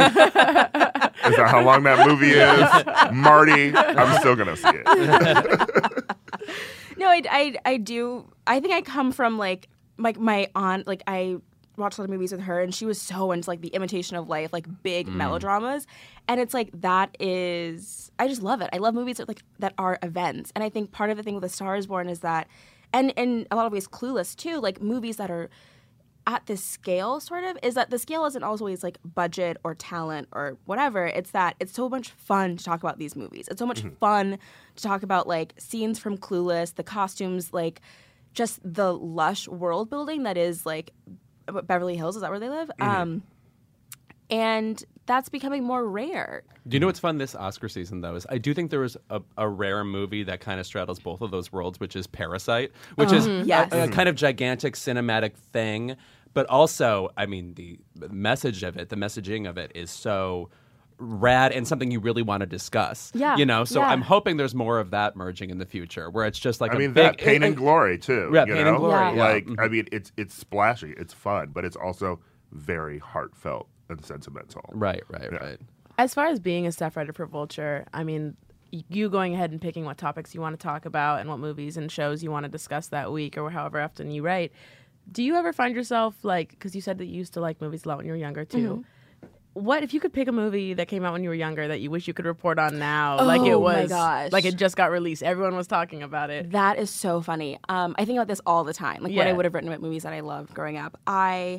that how long that movie is? Marty, I'm still gonna see it. No, I, I, I do. I think I come from like like my aunt. Like I watched a lot of movies with her, and she was so into like the imitation of life, like big melodramas. And it's like that is I just love it. I love movies that like that are events. And I think part of the thing with A Star Is Born is that, and in a lot of ways, Clueless too. Like movies that are at this scale, sort of, is that the scale isn't always like budget or talent or whatever. It's that it's so much fun to talk about these movies. It's so much fun to talk about like scenes from Clueless, the costumes, like just the lush world building that is like Beverly Hills. Is that where they live? Um, and that's becoming more rare. Do you know what's fun this Oscar season, though, is I do think there was a, a rare movie that kind of straddles both of those worlds, which is Parasite, which is a- Yes. a, kind of gigantic cinematic thing. But also, I mean, the message of it, the messaging of it is so rad and something you really want to discuss. Yeah, You know, so yeah. I'm hoping there's more of that merging in the future, where it's just like I a mean, big... that Pain it- and Glory too. Yeah, you Pain know? and Glory, Yeah. yeah. Like, Mhm. I mean, it's it's splashy, it's fun, but it's also very heartfelt and sentimental. Right, right, Yeah. right. As far as being a staff writer for Vulture, I mean, you going ahead and picking what topics you want to talk about and what movies and shows you want to discuss that week or however often you write. Do you ever find yourself like, because you said that you used to like movies a lot when you were younger too. What if you could pick a movie that came out when you were younger that you wish you could report on now? like it Oh was, my gosh. like it just got released. Everyone was talking about it. That is so funny. Um, I think about this all the time. Like what I Yeah. would have written about movies that I loved growing up. I,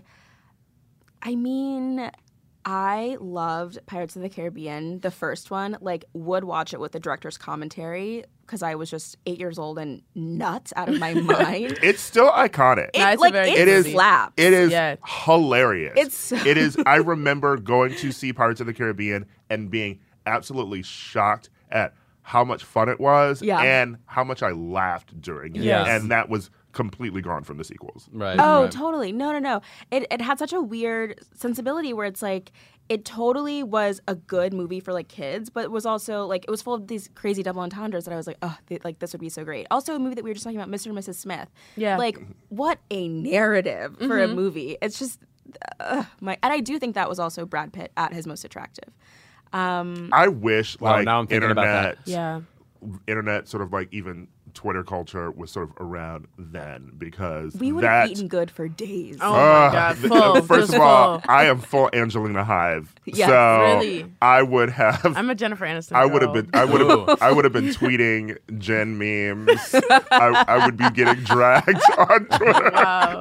I mean, I loved Pirates of the Caribbean, the first one. Like, would watch it with the director's commentary because I was just eight years old and nuts out of my mind. It's still iconic. It, No, it's a like very it It is slaps. It is Yeah. hilarious. It's so- it is. I remember going to see Pirates of the Caribbean and being absolutely shocked at how much fun it was Yeah. and how much I laughed during it. Yes. And that was completely gone from the sequels. Right. Oh, right. totally. No, no, no. It it had such a weird sensibility where it's like it totally was a good movie for like kids, but it was also like it was full of these crazy double entendres that I was like, oh, th- like this would be so great. Also, a movie that we were just talking about, Mister and Missus Smith. Yeah. Like, what a narrative for a movie. It's just uh, my, and I do think that was also Brad Pitt at his most attractive. Um, I wish Wow, like now I'm thinking about internet, that. Yeah. internet sort of like even Twitter culture was sort of around then because we would that, have eaten good for days. Oh Ah, my God, th- full. First just of all, full. I am full Angelina Hive. Yes, so really. I would have. I'm a Jennifer Aniston. I would have girl. been. I would have. I would have been tweeting Jen memes. I, I would be getting dragged on Twitter. Wow.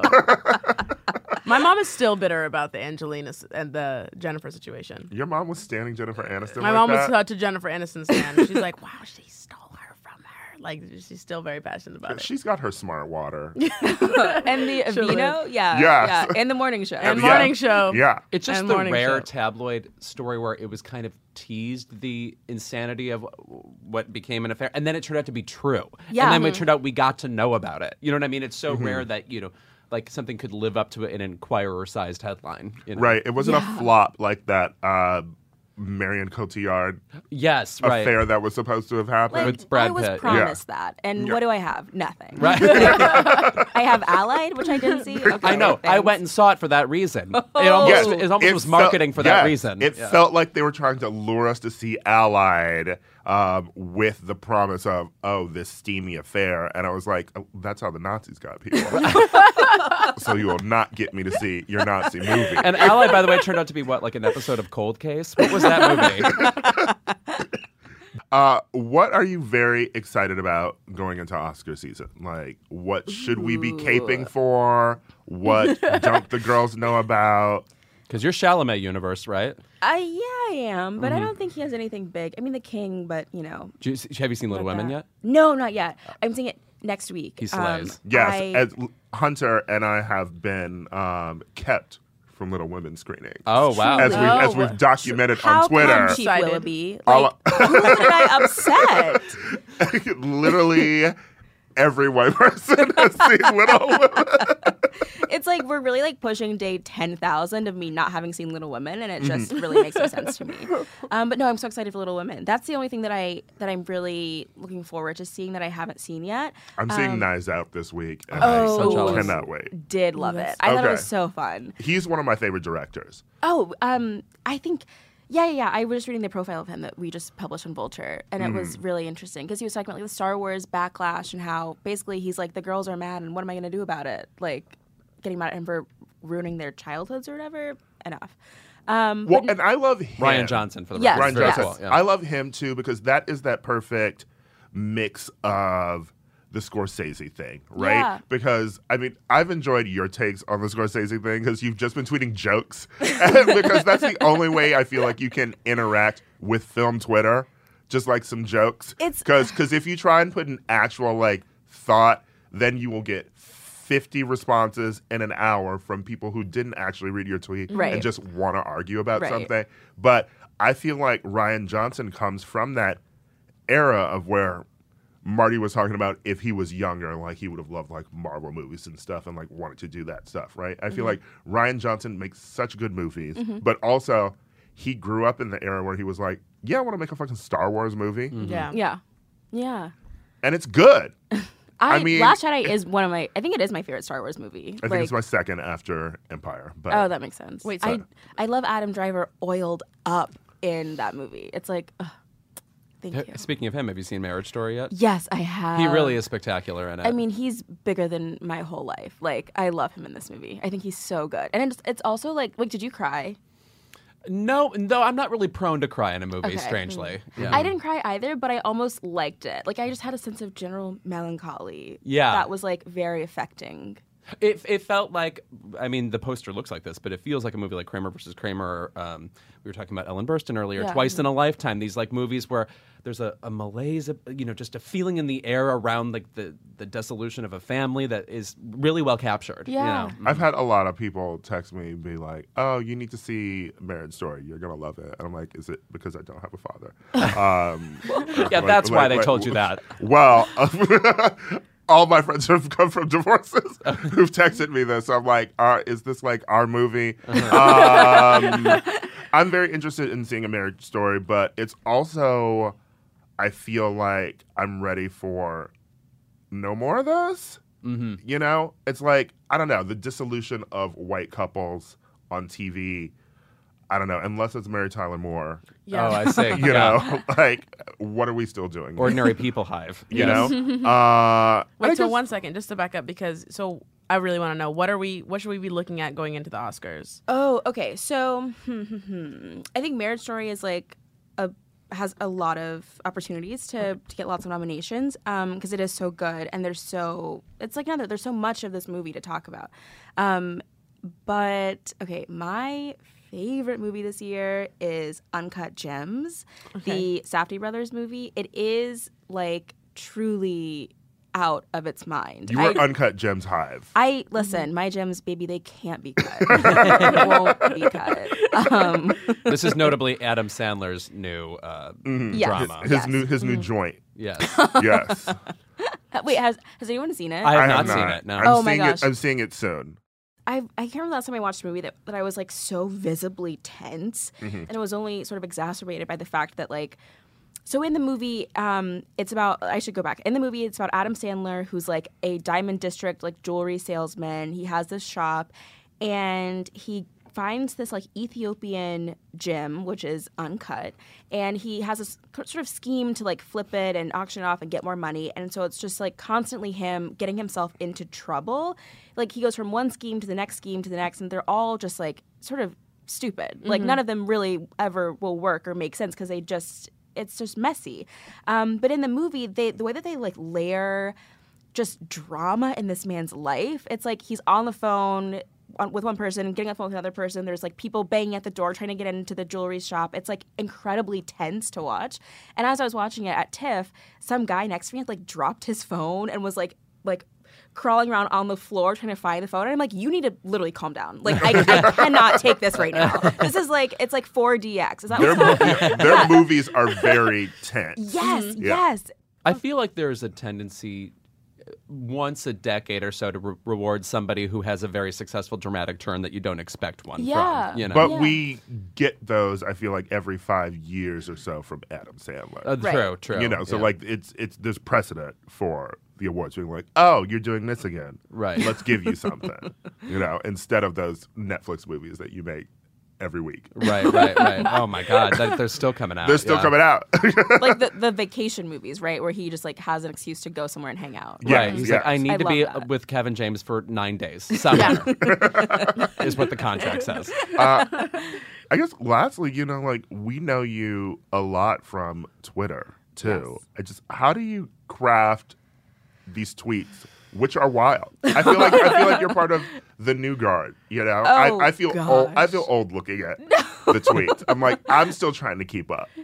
My mom is still bitter about the Angelina s- and the Jennifer situation. Your mom was standing Jennifer Aniston. My like mom that? was such a Jennifer Aniston stan. She's like, wow, she stole her from her. Like, she's still very passionate about it. She's got her smart water. and the She'll Avino, yeah, Yes. yeah, and the morning show. And Yeah. morning show. Yeah. It's just And the morning rare show. tabloid story where it was kind of teased the insanity of what became an affair, and then it turned out to be true. Yeah. And then Mhm. it turned out we got to know about it. You know what I mean? It's so Mm-hmm. rare that, you know, like something could live up to an Inquirer-sized headline. You know? Right. It wasn't Yeah. a flop like that uh, Marion Cotillard Yes, right. affair that was supposed to have happened. With Brad I was Pitt, promised that, and what do I have? Nothing. Right. I have Allied, which I didn't see. Okay, I know. I thanks. went and saw it for that reason. It almost, Yes, it almost was felt- marketing for that yes, reason. It Yeah. felt like they were trying to lure us to see Allied um, with the promise of, oh, this steamy affair. And I was like, oh, that's how the Nazis got people. So you will not get me to see your Nazi movie. And Allied, by the way, turned out to be what, like an episode of Cold Case? What was that movie? Uh, what are you very excited about going into Oscar season? Like, what should we be caping for? What don't the girls know about? Because you're Chalamet universe, right? I yeah, I am, but I Mm-hmm. don't think he has anything big. I mean, The King, but you know. Do you, have you seen Little not Women that. yet? No, not yet. I'm seeing it next week. He slays. Um, Yes, I- as Hunter and I have been um, kept from Little Women screenings. Oh, wow. As, we, as Oh. we've documented How on Twitter. come, Chief Excited. Willoughby? All- Like, who did I upset? Literally every white person has seen Little Women. It's like we're really like pushing day ten thousand of me not having seen Little Women, and it just really makes no sense to me. Um, but no, I'm so excited for Little Women. That's the only thing that I that I'm really looking forward to seeing that I haven't seen yet. I'm seeing Um, Knives Out this week, and Oh. So I jealous. cannot wait. Did love it. I thought it Okay. was so fun. He's one of my favorite directors. Oh, um, I think, yeah, yeah, yeah. I was reading the profile of him that we just published on Vulture, and it was really interesting because he was talking about like the Star Wars backlash and how basically he's like, the girls are mad, and what am I going to do about it? Like, getting mad at him for ruining their childhoods or whatever. Enough. Um, Well, but and I love him. Ryan Johnson, for the Yes, record. Ryan Very yes. Johnson. cool, yeah. I love him too because that is that perfect mix of the Scorsese thing, right? Yeah. Because I mean, I've enjoyed your takes on the Scorsese thing because you've just been tweeting jokes, because that's the only way I feel like you can interact with film Twitter, just like some jokes. It's- because because if you try and put an actual like thought, then you will get fifty responses in an hour from people who didn't actually read your tweet Right. and just want to argue about Right. something. But I feel like Ryan Johnson comes from that era of where Marty was talking about if he was younger, like he would have loved like Marvel movies and stuff and like wanted to do that stuff, right? I feel like Ryan Johnson makes such good movies, but also he grew up in the era where he was like, yeah, I want to make a fucking Star Wars movie. Yeah. yeah, yeah. And it's good. I, I mean- Last Jedi is one of my. I think it is my favorite Star Wars movie. I think Like- it's my second after Empire. But Oh, that makes sense. Wait, I so- I love Adam Driver oiled up in that movie. It's like, ugh, thank you. Speaking of him, have you seen Marriage Story yet? Yes, I have. He really is spectacular in it. I mean, he's bigger than my whole life. Like, I love him in this movie. I think he's so good. And it's, it's also like, like, did you cry? no, no, I'm not really prone to cry in a movie, Okay. strangely. Yeah. I didn't cry either, but I almost liked it. Like, I just had a sense of general melancholy. Yeah. That was like very affecting. It, it felt like, I mean, the poster looks like this, but it feels like a movie like Kramer versus Kramer. Um, we were talking about Ellen Burstyn earlier, Yeah. Twice in a Lifetime. These like movies where there's a, a malaise, a- you know, just a feeling in the air around like the, the dissolution of a family that is really well captured. you Yeah. know? I've had a lot of people text me and be like, oh, you need to see Marriage Story. You're going to love it. And I'm like, is it because I don't have a father? Um, Yeah, like- that's why like- they like- told you that. Well, all my friends have come from divorces who've texted me this. I'm like, uh, is this like our movie? Um, I'm very interested in seeing A Marriage Story, but it's also, I feel like I'm ready for no more of this. Mm-hmm. You know, it's like, I don't know, the dissolution of white couples on T V. I don't know, unless it's Mary Tyler Moore. Yeah. Oh, I see. You Yeah. know, like, what are we still doing? Ordinary People Hive. You Yes. know? uh, Wait, I so just- one second, just to back up, because so I really want to know what are we, what should we be looking at going into the Oscars? Oh, okay. So I think Marriage Story is like a has a lot of opportunities to, to get lots of nominations because it is so good and there's so it's like another there's so much of this movie to talk about. Um, but okay, my favorite movie this year is Uncut Gems, the Safdie brothers movie. It is like truly out of its mind. You were I- Uncut Gems Hive. I listen, my gems, baby, they can't be cut. They won't be cut. Um, This is notably Adam Sandler's new uh, Yes. drama. his Yes. new his new joint. Yes. Yes. wait, has has anyone seen it? I have I not have seen not. it, no. I'm Oh my seeing gosh. it. I'm seeing it soon. I I can't remember the last time I watched a movie that, that I was like so visibly tense, Mm-hmm. and it was only sort of exacerbated by the fact that like. So in the movie, um, it's about, I should go back. In the movie, it's about Adam Sandler, who's like a Diamond District, like jewelry salesman. He has this shop and he finds this like Ethiopian gem, which is uncut. And he has this sort of scheme to like flip it and auction it off and get more money. And so it's just like constantly him getting himself into trouble. Like he goes from one scheme to the next scheme to the next, and they're all just like sort of stupid. Like none of them really ever will work or make sense because they just... it's just messy. Um, but in the movie, they the way that they like layer just drama in this man's life, it's like he's on the phone on, with one person, getting on the phone with another person. There's like people banging at the door trying to get into the jewelry shop. It's like incredibly tense to watch. And as I was watching it at TIFF, some guy next to me had like dropped his phone and was like like crawling around on the floor trying to find the phone. And I'm like, you need to literally calm down. Like, I, I cannot take this right now. This is like, it's like four D X. Is that Their, what's mo- happening? their movies are very tense. Yes, Yeah. yes. I feel like there's a tendency once a decade or so to re- reward somebody who has a very successful dramatic turn that you don't expect one Yeah. from. You know? But Yeah. we get those, I feel like, every five years or so from Adam Sandler. Uh, Right. True, true. You know, so yeah. like it's it's there's precedent for the awards being like, oh, you're doing this again. Right. Let's give you something. You know, instead of those Netflix movies that you make every week. Right, right, right. Oh my God, that, they're still coming out. They're still yeah. coming out. Like the, the vacation movies, right? Where he just like has an excuse to go somewhere and hang out. Yeah. Right. He's yes. like, I need I to love be that. with Kevin James for nine days. Summer is what the contract says. uh, I guess lastly, you know, like we know you a lot from Twitter too. Yes. I just how do you craft these tweets, which are wild? I feel like I feel like you're part of the new guard. You know, Oh, I, I feel old. I gosh. feel old looking at the tweets. I'm like, I'm still trying to keep up.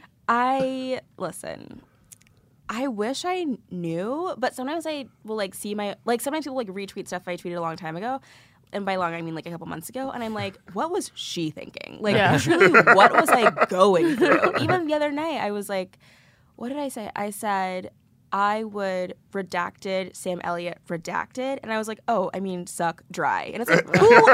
I listen. I wish I knew, but sometimes I will like see my like sometimes people like retweet stuff I tweeted a long time ago. And by long, I mean like a couple months ago. And I'm like, what was she thinking? Like, Yeah. truly, what was I going through? Even the other night, I was like, what did I say? I said, I would redacted Sam Elliott redacted. And I was like, oh, I mean, suck dry. And it's like, who, who was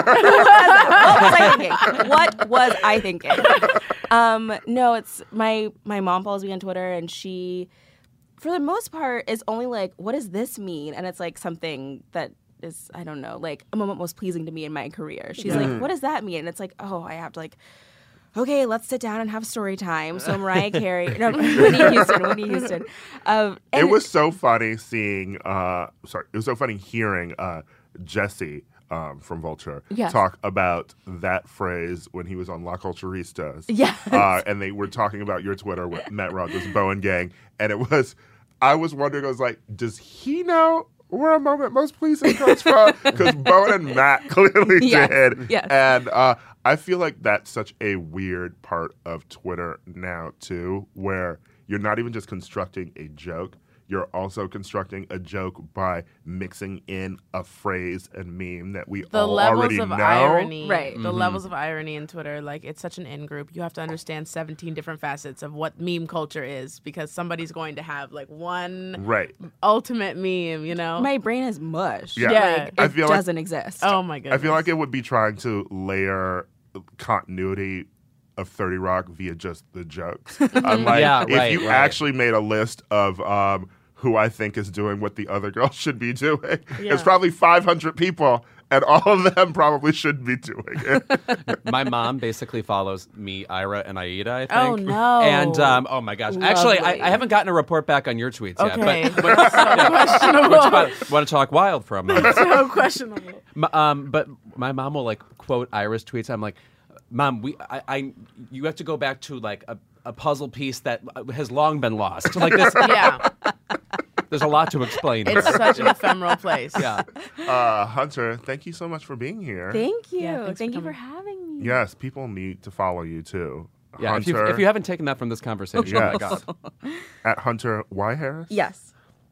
that? What was I thinking? What was I thinking? Um, no, it's my, my mom follows me on Twitter, and she, for the most part, is only like, what does this mean? And it's like something that is, I don't know, like a moment most pleasing to me in my career. She's like, what does that mean? And it's like, oh, I have to like, okay, let's sit down and have story time. So Mariah Carey, no, Whitney Houston, Whitney Houston. Um, It and was so funny seeing. Uh, sorry, it was so funny hearing uh, Jesse um, from Vulture Yes. talk about that phrase when he was on La Culturistas. Yes. uh, and they were talking about your Twitter with Matt Rogers, Bowen Gang, and it was. I was wondering. I was like, does he know where a moment most pleasing comes from? Because Bowen and Matt clearly Yes, did. yes. And uh, I feel like that's such a weird part of Twitter now, too, where you're not even just constructing a joke. You're also constructing a joke by mixing in a phrase and meme that we The all levels already of know. irony, Right. The levels of irony in Twitter, like it's such an in group. You have to understand seventeen different facets of what meme culture is, because somebody's going to have like one Right. ultimate meme, you know? my brain is mush. Yeah. Yeah. Like, it I feel like- doesn't exist. oh my goodness. I feel like it would be trying to layer continuity of thirty Rock via just the jokes. Unlike Yeah, if right, you right. actually made a list of um, who I think is doing what the other girl should be doing, Yeah. it's probably five hundred people, and all of them probably shouldn't be doing it. My mom basically follows me, Ira, and Aida, I think. Oh, no. And, um, oh my gosh. Actually, I, Lovely. I haven't gotten a report back on your tweets Okay. yet. But, but so questionable. want to talk wild for a moment. so questionable. M- um, but my mom will like quote Ira's tweets. I'm like, Mom, we, I, I, you have to go back to like a, a puzzle piece that has long been lost. Like this, Yeah. there's a lot to explain. It's here. such an ephemeral place. yeah. Uh, Hunter, thank you so much for being here. Thank you. Yeah, thanks Thank for you for coming. having me. Yes, people need to follow you too. Yeah. If you, Hunter, if you haven't taken that from this conversation, Yes. oh my God. at Hunter Y Harris. Yes.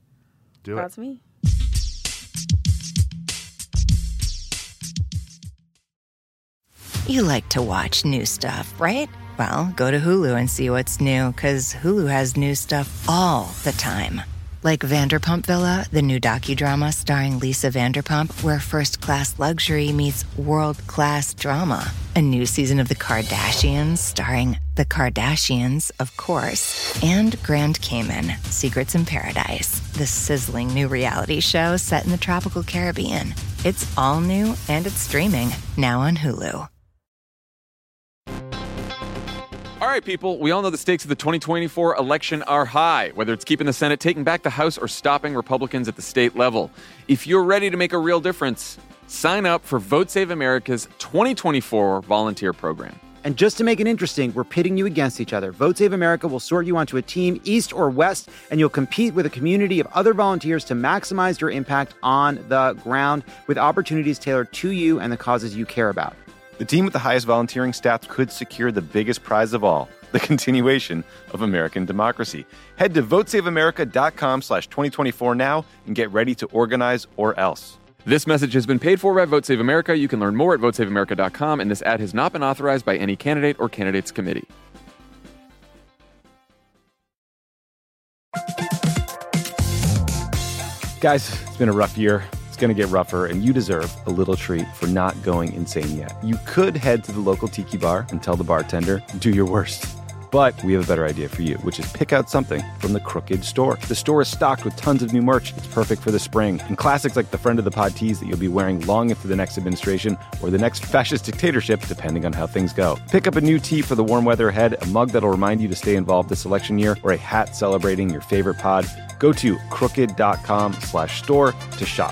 do That's it. me. You like to watch new stuff, right? Well, go to Hulu and see what's new, because Hulu has new stuff all the time. Like Vanderpump Villa, the new docudrama starring Lisa Vanderpump, where first-class luxury meets world-class drama. A new season of The Kardashians starring The Kardashians, of course. And Grand Cayman, Secrets in Paradise, the sizzling new reality show set in the tropical Caribbean. It's all new and it's streaming now on Hulu. All right, people, we all know the stakes of the twenty twenty-four election are high, whether it's keeping the Senate, taking back the House, or stopping Republicans at the state level. If you're ready to make a real difference, sign up for Vote Save America's twenty twenty-four volunteer program. And just to make it interesting, we're pitting you against each other. Vote Save America will sort you onto a team, East or West, and you'll compete with a community of other volunteers to maximize your impact on the ground with opportunities tailored to you and the causes you care about. The team with the highest volunteering stats could secure the biggest prize of all, the continuation of American democracy. Head to votesaveamerica.com slash 2024 now and get ready to organize or else. This message has been paid for by Vote Save America. You can learn more at vote save america dot com, and this ad has not been authorized by any candidate or candidates committee. Guys, it's been a rough year. It's going to get rougher, and you deserve a little treat for not going insane yet. You could head to the local tiki bar and tell the bartender, do your worst. But we have a better idea for you, which is pick out something from the Crooked store. The store is stocked with tons of new merch. It's perfect for the spring. And classics like the Friend of the Pod tees that you'll be wearing long into the next administration or the next fascist dictatorship, depending on how things go. Pick up a new tee for the warm weather ahead, a mug that'll remind you to stay involved this election year, or a hat celebrating your favorite pod. Go to crooked.com slash store to shop.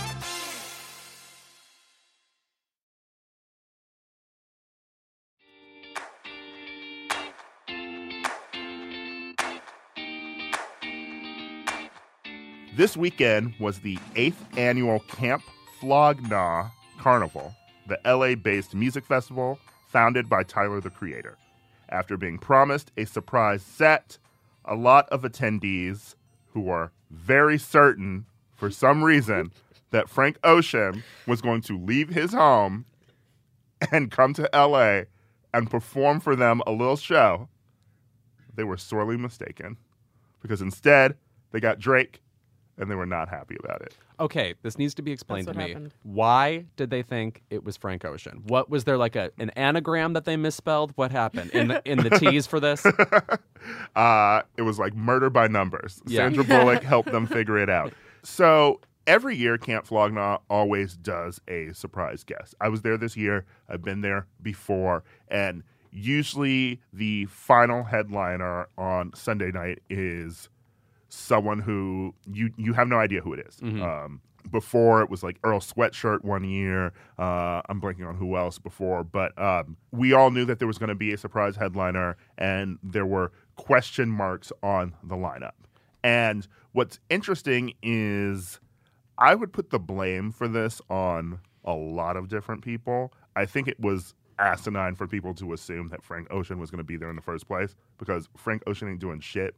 This weekend was the eighth annual Camp Flog Gnaw Carnival, the L A-based music festival founded by Tyler, the Creator. After being promised a surprise set, a lot of attendees who were very certain, for some reason, that Frank Ocean was going to leave his home and come to L A and perform for them a little show, they were sorely mistaken. Because instead, they got Drake, and they were not happy about it. Okay, this needs to be explained That's to what me. happened. Why did they think it was Frank Ocean? What was there like a an anagram that they misspelled? What happened in the in the tease for this? Uh, it was like murder by numbers. Yeah. Sandra Bullock helped them figure it out. So every year, Camp Flog Gnaw always does a surprise guest. I was there this year. I've been there before, and usually the final headliner on Sunday night is someone who you you have no idea who it is. Mm-hmm. Um, before it was like Earl Sweatshirt one year. Uh, I'm blanking on who else before, but um, we all knew that there was going to be a surprise headliner, and there were question marks on the lineup. And what's interesting is I would put the blame for this on a lot of different people. I think it was asinine for people to assume that Frank Ocean was going to be there in the first place, because Frank Ocean ain't doing shit.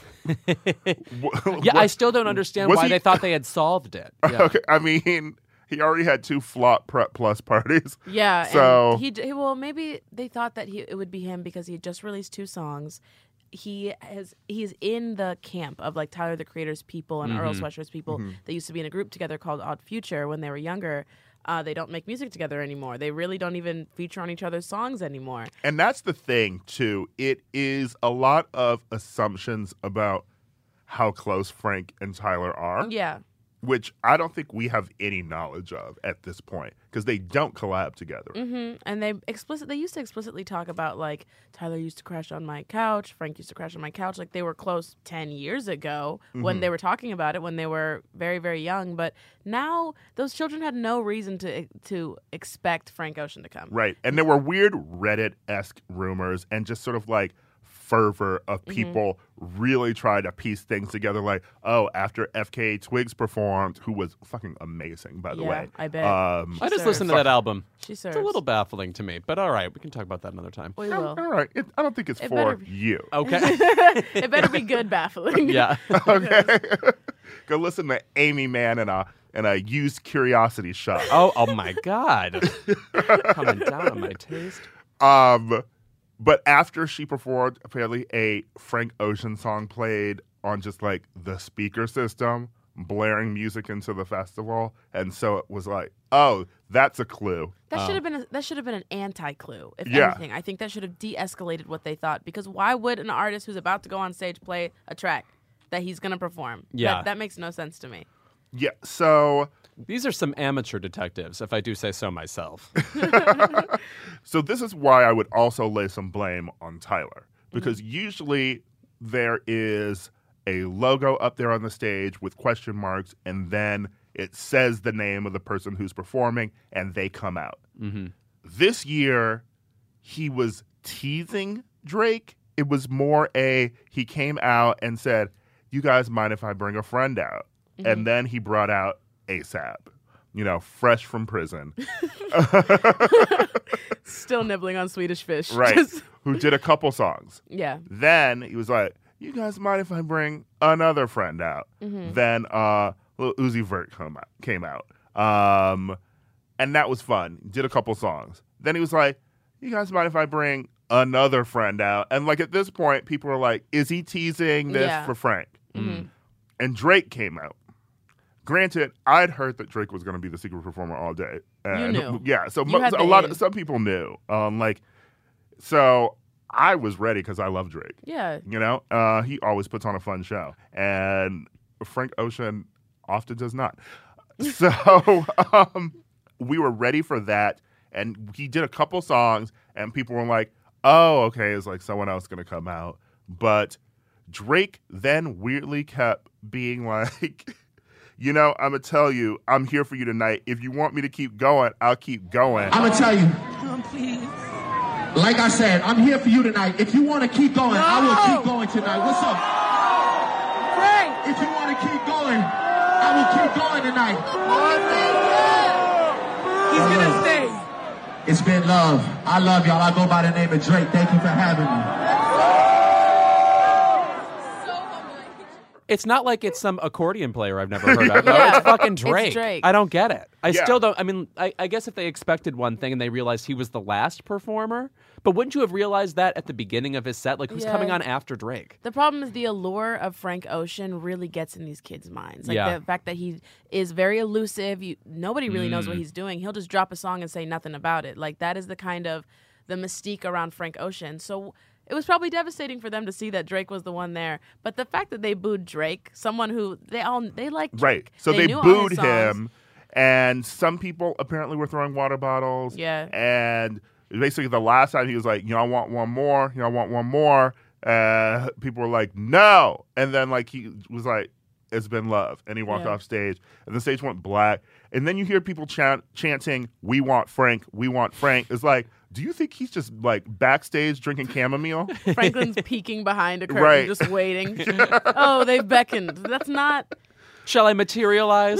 Yeah, I still don't understand was why he- they thought they had solved it. Yeah. Okay, I mean, he already had two flop prep plus parties. Yeah, So- and he d- well maybe they thought that he it would be him because he had just released two songs. He has he's in the camp of like Tyler the Creator's people and Earl Sweatshirt's people. They used to be in a group together called Odd Future when they were younger. Uh, they don't make music together anymore. They really don't even feature on each other's songs anymore. And that's the thing, too. It is a lot of assumptions about how close Frank and Tyler are, Yeah. which I don't think we have any knowledge of at this point, because they don't collab together. hmm And they explicit. They used to explicitly talk about like Tyler used to crash on my couch, Frank used to crash on my couch. Like they were close ten years ago when they were talking about it when they were very very young. But now those children had no reason to to expect Frank Ocean to come. Right. And there were weird Reddit-esque rumors and just sort of like fervor of people really trying to piece things together, like, oh, after F K Twigs performed, who was fucking amazing, by the Yeah, way. I bet. Um, I just serves. listened to that album. She It's serves. a little baffling to me, but all right, we can talk about that another time. We all will. right. It, I don't think it's It for better be. you. Okay. It better be good baffling. Yeah. Okay. Go listen to Amy Mann in a in a used curiosity shop. Oh, oh my God. Coming down on my taste. Um, but after she performed, apparently a Frank Ocean song played on just like the speaker system, blaring music into the festival, and so it was like, oh, that's a clue. That Oh. should have been a, that should have been an anti-clue, if Yeah. anything. I think that should have de-escalated what they thought. Because why would an artist who's about to go on stage play a track that he's going to perform? Yeah. That, that makes no sense to me. Yeah, so These are some amateur detectives, if I do say so myself. so this is why I would also lay some blame on Tyler, because usually there is a logo up there on the stage with question marks, and then it says the name of the person who's performing, and they come out. Mm-hmm. This year, he was teasing Drake. It was more a, he came out and said, you guys mind if I bring a friend out? Mm-hmm. And then he brought out ASAP, you know, fresh from prison. Still nibbling on Swedish Fish. Right. Just- Who did a couple songs. yeah. Then he was like, you guys mind if I bring another friend out? Mm-hmm. Then uh, Lil Uzi Vert come out, came out. Um, and that was fun. Did a couple songs. Then he was like, you guys mind if I bring another friend out? And like at this point, people were like, is he teasing this Yeah. for Frank? Mm-hmm. And Drake came out. Granted, I'd heard that Drake was going to be the secret performer all day. And, knew. Yeah, so You mo- had a the lot in. of some people knew. Um, like, so I was ready because I love Drake. Yeah. You know, uh, he always puts on a fun show, and Frank Ocean often does not. So um, we were ready for that, and he did a couple songs, and people were like, "Oh, okay, it's like someone else going to come out." But Drake then weirdly kept being like, "You know, I'm gonna tell you, I'm here for you tonight. If you want me to keep going, I'll keep going." I'm gonna tell you. Like I said, I'm here for you tonight. If you want to keep going, I will keep going tonight. What's up? Frank! If you want to keep going, I will keep going tonight. He's gonna stay. It's been love. I love y'all. I go by the name of Drake. Thank you for having me. It's not like it's some accordion player I've never heard of. No, Yeah. it's fucking It's Drake. Drake. I don't get it. I Yeah. still don't. I mean, I, I guess if they expected one thing and they realized he was the last performer, but wouldn't you have realized that at the beginning of his set? Like, who's Yeah. coming on after Drake? The problem is the allure of Frank Ocean really gets in these kids' minds. Like Yeah. the fact that he is very elusive. You, nobody really knows Mm. what he's doing. He'll just drop a song and say nothing about it. Like that is the kind of the mystique around Frank Ocean. So it was probably devastating for them to see that Drake was the one there. But the fact that they booed Drake, someone who they all they like Drake. Right. So they, knew all his booed songs. him, and some people apparently were throwing water bottles. Yeah. And basically, the last time he was like, you know, I want one more. You know, I want one more. Uh, people were like, no. And then, like, he was like, it's been love. And he walked Yeah. off stage, and the stage went black. And then you hear people chant, chanting, we want Frank, we want Frank. It's like, do you think he's just, like, backstage drinking chamomile? Franklin's peeking behind a curtain, Right. just waiting. Oh, they've beckoned. That's not. Shall I materialize?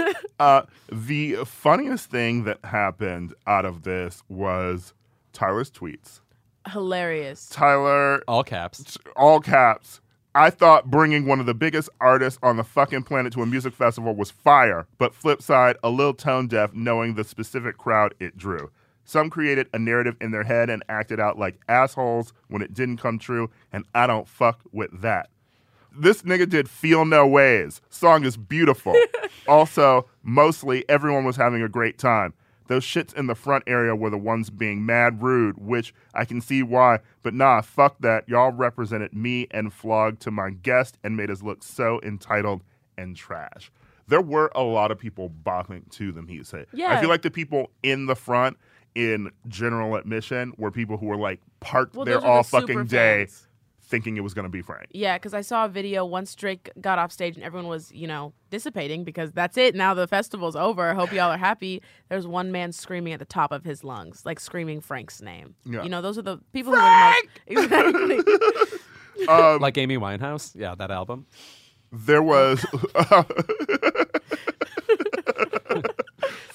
Uh, the funniest thing that happened out of this was Tyler's tweets. Hilarious. Tyler, All caps. all caps. I thought bringing one of the biggest artists on the fucking planet to a music festival was fire, but flip side, a little tone deaf knowing the specific crowd it drew. Some created a narrative in their head and acted out like assholes when it didn't come true, and I don't fuck with that. This nigga did Feel No Ways. Song is beautiful. Also, mostly everyone was having a great time. Those shits in the front area were the ones being mad rude, which I can see why, but nah, fuck that. Y'all represented me and flogged to my guest and made us look so entitled and trash. There were a lot of people bopping to the music. Yeah. I feel like the people in the front in general admission were people who were like parked Well, there those are all the super fucking day fans. thinking it was going to be Frank. Yeah, because I saw a video once Drake got off stage and everyone was, you know, dissipating because that's it. Now the festival's over. I hope y'all are happy. There's one man screaming at the top of his lungs, like screaming Frank's name. Yeah. You know, those are the people Frank! who are the most. Exactly. Um, Like Amy Winehouse? Yeah, that album. There was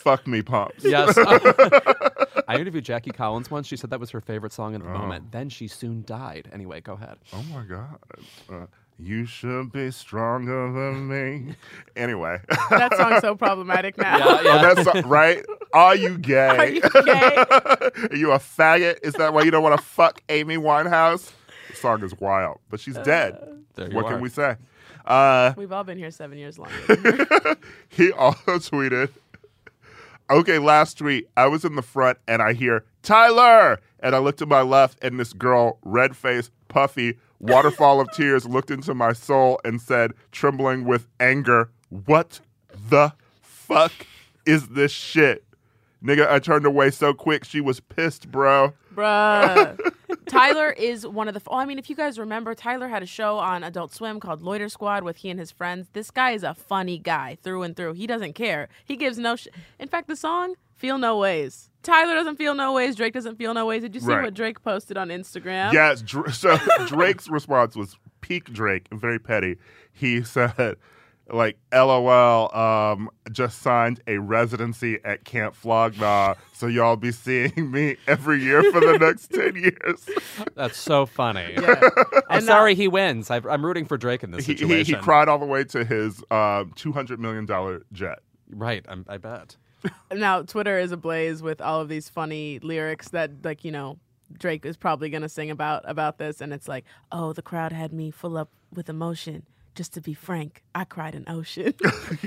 fuck me pumps. Yes. I interviewed Jackie Collins once. She said that was her favorite song in the Oh. moment. Then she soon died. Anyway, go ahead. Oh my God. Uh, you should be stronger than me. Anyway. That song's so problematic now. Yeah, yeah. Oh, that's so- right? Are you gay? Are you gay? Are you a faggot? Is that why you don't want to fuck Amy Winehouse? The song is wild, but she's dead. There you What are. can we say? Uh, We've all been here seven years longer. he also tweeted, okay, last tweet, I was in the front and I hear, Tyler! And I looked to my left and this girl, red-faced, puffy, waterfall of tears, looked into my soul and said, trembling with anger, what the fuck is this shit? Nigga, I turned away so quick, she was pissed, bro. Bruh. Tyler is one of the. Oh, I mean, if you guys remember, Tyler had a show on Adult Swim called Loiter Squad with he and his friends. This guy is a funny guy through and through. He doesn't care. He gives no sh- In fact, the song, Feel No Ways. Tyler doesn't feel no ways. Drake doesn't feel no ways. Did you see Right. what Drake posted on Instagram? Yes, Dr- so Drake's response was peak Drake, very petty. He said, like, LOL, um, just signed a residency at Camp Flog Gnaw, so y'all be seeing me every year for the next ten years. That's so funny. Yeah. I'm And sorry he wins. I, I'm rooting for Drake in this He, he, situation. he cried all the way to his um, two hundred million dollars jet. Right, I'm, I bet. Now, Twitter is ablaze with all of these funny lyrics that, like, you know, Drake is probably going to sing about about this. And it's like, oh, the crowd had me full up with emotion. Just to be frank, I cried an ocean. Things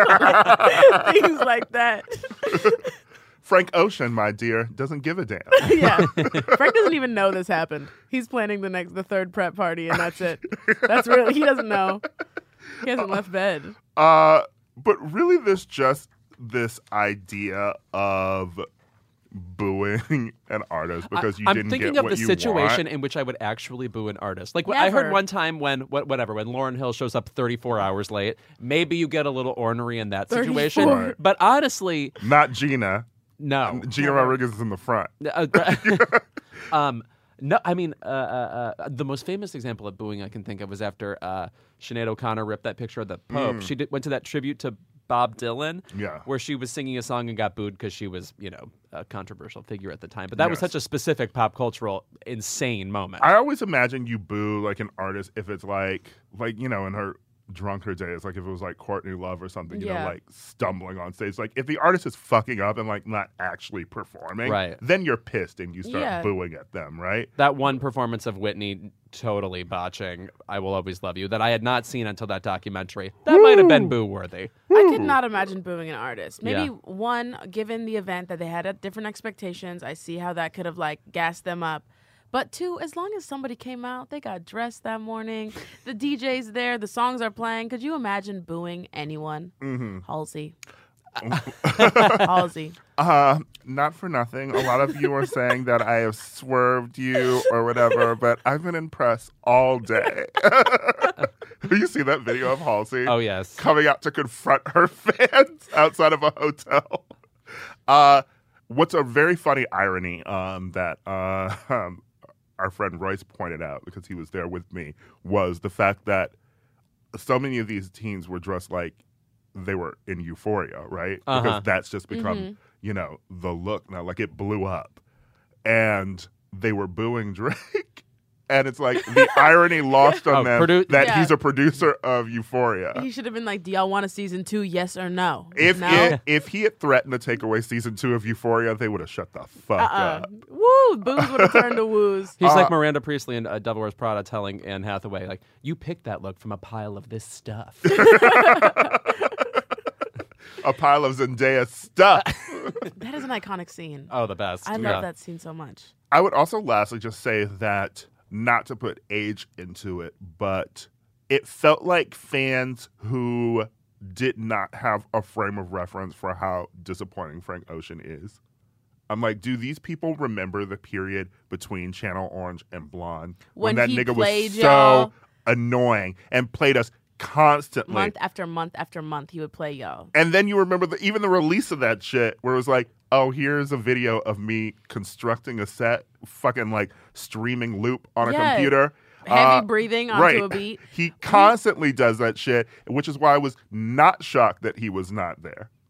like that. Frank Ocean, my dear, doesn't give a damn. Yeah. Frank doesn't even know this happened. He's planning the next, the third prep party, and that's it. That's really, he doesn't know. He hasn't left bed. Uh, but really, this just this idea of booing an artist because you I'm didn't thinking get of what the you situation want. in which I would actually boo an artist. Like I heard Never. one time when what whatever when Lauryn Hill shows up thirty-four hours late, maybe you get a little ornery in that situation. thirty-four. But honestly, Not Gina. no. Gina Rodriguez is in the front. Uh, um, no, I mean, uh, uh, uh, the most famous example of booing I can think of was after uh, Sinead O'Connor ripped that picture of the Pope. She did, went to that tribute to Bob Dylan, Yeah. where she was singing a song and got booed because she was, you know, a controversial figure at the time. But that was Yes. such a specific pop cultural insane moment. I always imagine you boo like an artist if it's like, like you know, in her drunker days, like if it was like Courtney Love or something, you Yeah. know, like stumbling on stage. Like if the artist is fucking up and like not actually performing, Right. then you're pissed and you start Yeah. booing at them, right? That one performance of Whitney totally botching I Will Always Love You that I had not seen until that documentary. That might have been boo-worthy. I could not imagine booing an artist. Maybe Yeah. one, given the event that they had at different expectations, I see how that could have like gassed them up. But two, as long as somebody came out, they got dressed that morning, the D J's there, the songs are playing. Could you imagine booing anyone? Mm-hmm. Halsey. Halsey. Uh, not for nothing. A lot of you are saying that I have swerved you or whatever, but I've been impressed all day. You see that video of Halsey? Oh, yes. Coming out to confront her fans outside of a hotel. Uh, what's a very funny irony um, that uh, um, our friend Royce pointed out, because he was there with me, was the fact that so many of these teens were dressed like they were in Euphoria, right? Uh-huh. Because that's just become, Mm-hmm. you know, the look now. Like it blew up. And they were booing Drake. And it's like the irony lost on Oh, them produ- that Yeah. he's a producer of Euphoria. He should have been like, do y'all want a season two, yes or no? If no? it, if he had threatened to take away season two of Euphoria, they would have shut the fuck Uh-uh. up. Woo! Boos would have turned to woos. He's Uh, like Miranda Priestley in uh, Devil Wears Prada telling Anne Hathaway, like, you picked that look from a pile of this stuff. A pile of Zendaya stuff. That is an iconic scene. Oh, the best. I love Yeah. that scene so much. I would also lastly just say that, not to put age into it, but it felt like fans who did not have a frame of reference for how disappointing Frank Ocean is. I'm like, do these people remember the period between Channel Orange and Blonde When that he nigga played was y'all. so annoying and played us constantly? Month after month after month, he would play y'all. And then you remember the, even the release of that shit where it was like, oh, here's a video of me constructing a set, fucking like streaming loop on a Yeah. computer. Heavy Uh, breathing onto right. a beat. He constantly does that shit, which is why I was not shocked that he was not there.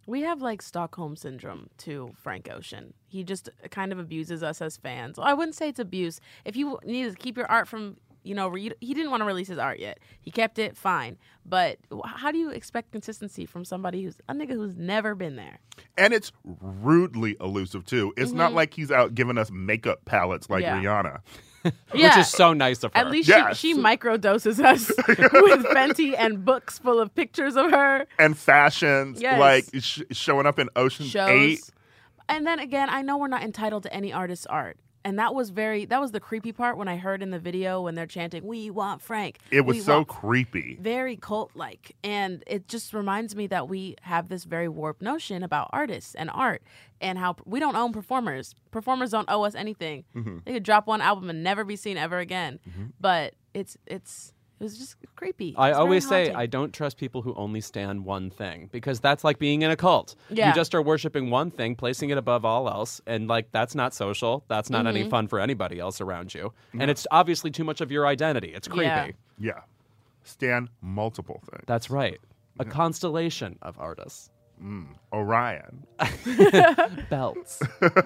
We have like Stockholm syndrome to Frank Ocean. He just kind of abuses us as fans. I wouldn't say it's abuse. If you need to keep your art from, you know, re- he didn't want to release his art yet. He kept it, fine. But how do you expect consistency from somebody who's a nigga who's never been there? And it's rudely elusive, too. It's mm-hmm. not like he's out giving us makeup palettes like yeah. Rihanna. Yeah. Which is so nice of her. At least yes. she, she microdoses us with Fenty and books full of pictures of her. And fashions, yes. like sh- showing up in Ocean's Shows. eight. And then again, I know we're not entitled to any artist's art. And that was very, that was the creepy part when I heard in the video when they're chanting, "We want Frank." It was we so want creepy. Very cult-like. And it just reminds me that we have this very warped notion about artists and art and how we don't own performers. Performers don't owe us anything. Mm-hmm. They could drop one album and never be seen ever again. Mm-hmm. But it's, it's, it was just creepy. I it's always say haunting. I don't trust people who only stand one thing because that's like being in a cult. Yeah. You just are worshiping one thing, placing it above all else, and like that's not social. That's not mm-hmm. any fun for anybody else around you. No. And it's obviously too much of your identity. It's creepy. Yeah. Yeah. Stand multiple things. That's right. A yeah. constellation of artists. Mm. Orion. Belts.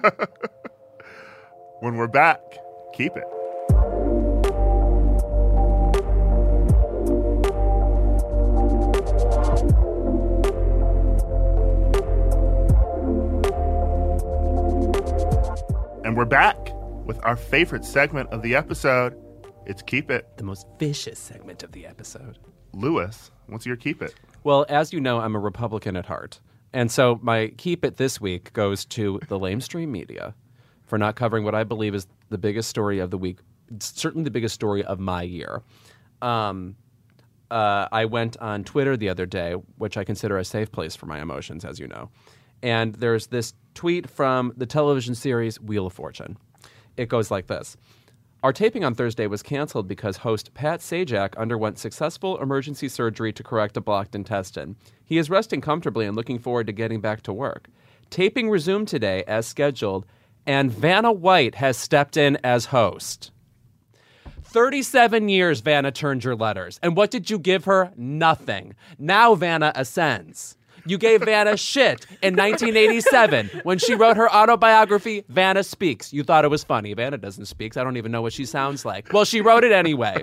When we're back, keep it. And we're back with our favorite segment of the episode. It's Keep It. The most vicious segment of the episode. Lewis, what's your Keep It? Well, as you know, I'm a Republican at heart. And so my Keep It this week goes to the lamestream media for not covering what I believe is the biggest story of the week, certainly the biggest story of my year. Um, uh, I went on Twitter the other day, which I consider a safe place for my emotions, as you know. And there's this tweet from the television series Wheel of Fortune. It goes like this. Our taping on Thursday was canceled because host Pat Sajak underwent successful emergency surgery to correct a blocked intestine. He is resting comfortably and looking forward to getting back to work. Taping resumed today as scheduled, and Vanna White has stepped in as host. thirty-seven years Vanna turned your letters. And what did you give her? Nothing. Now Vanna ascends. You gave Vanna shit in nineteen eighty-seven when she wrote her autobiography, Vanna Speaks. You thought it was funny. Vanna doesn't speak. I don't even know what she sounds like. Well, she wrote it anyway.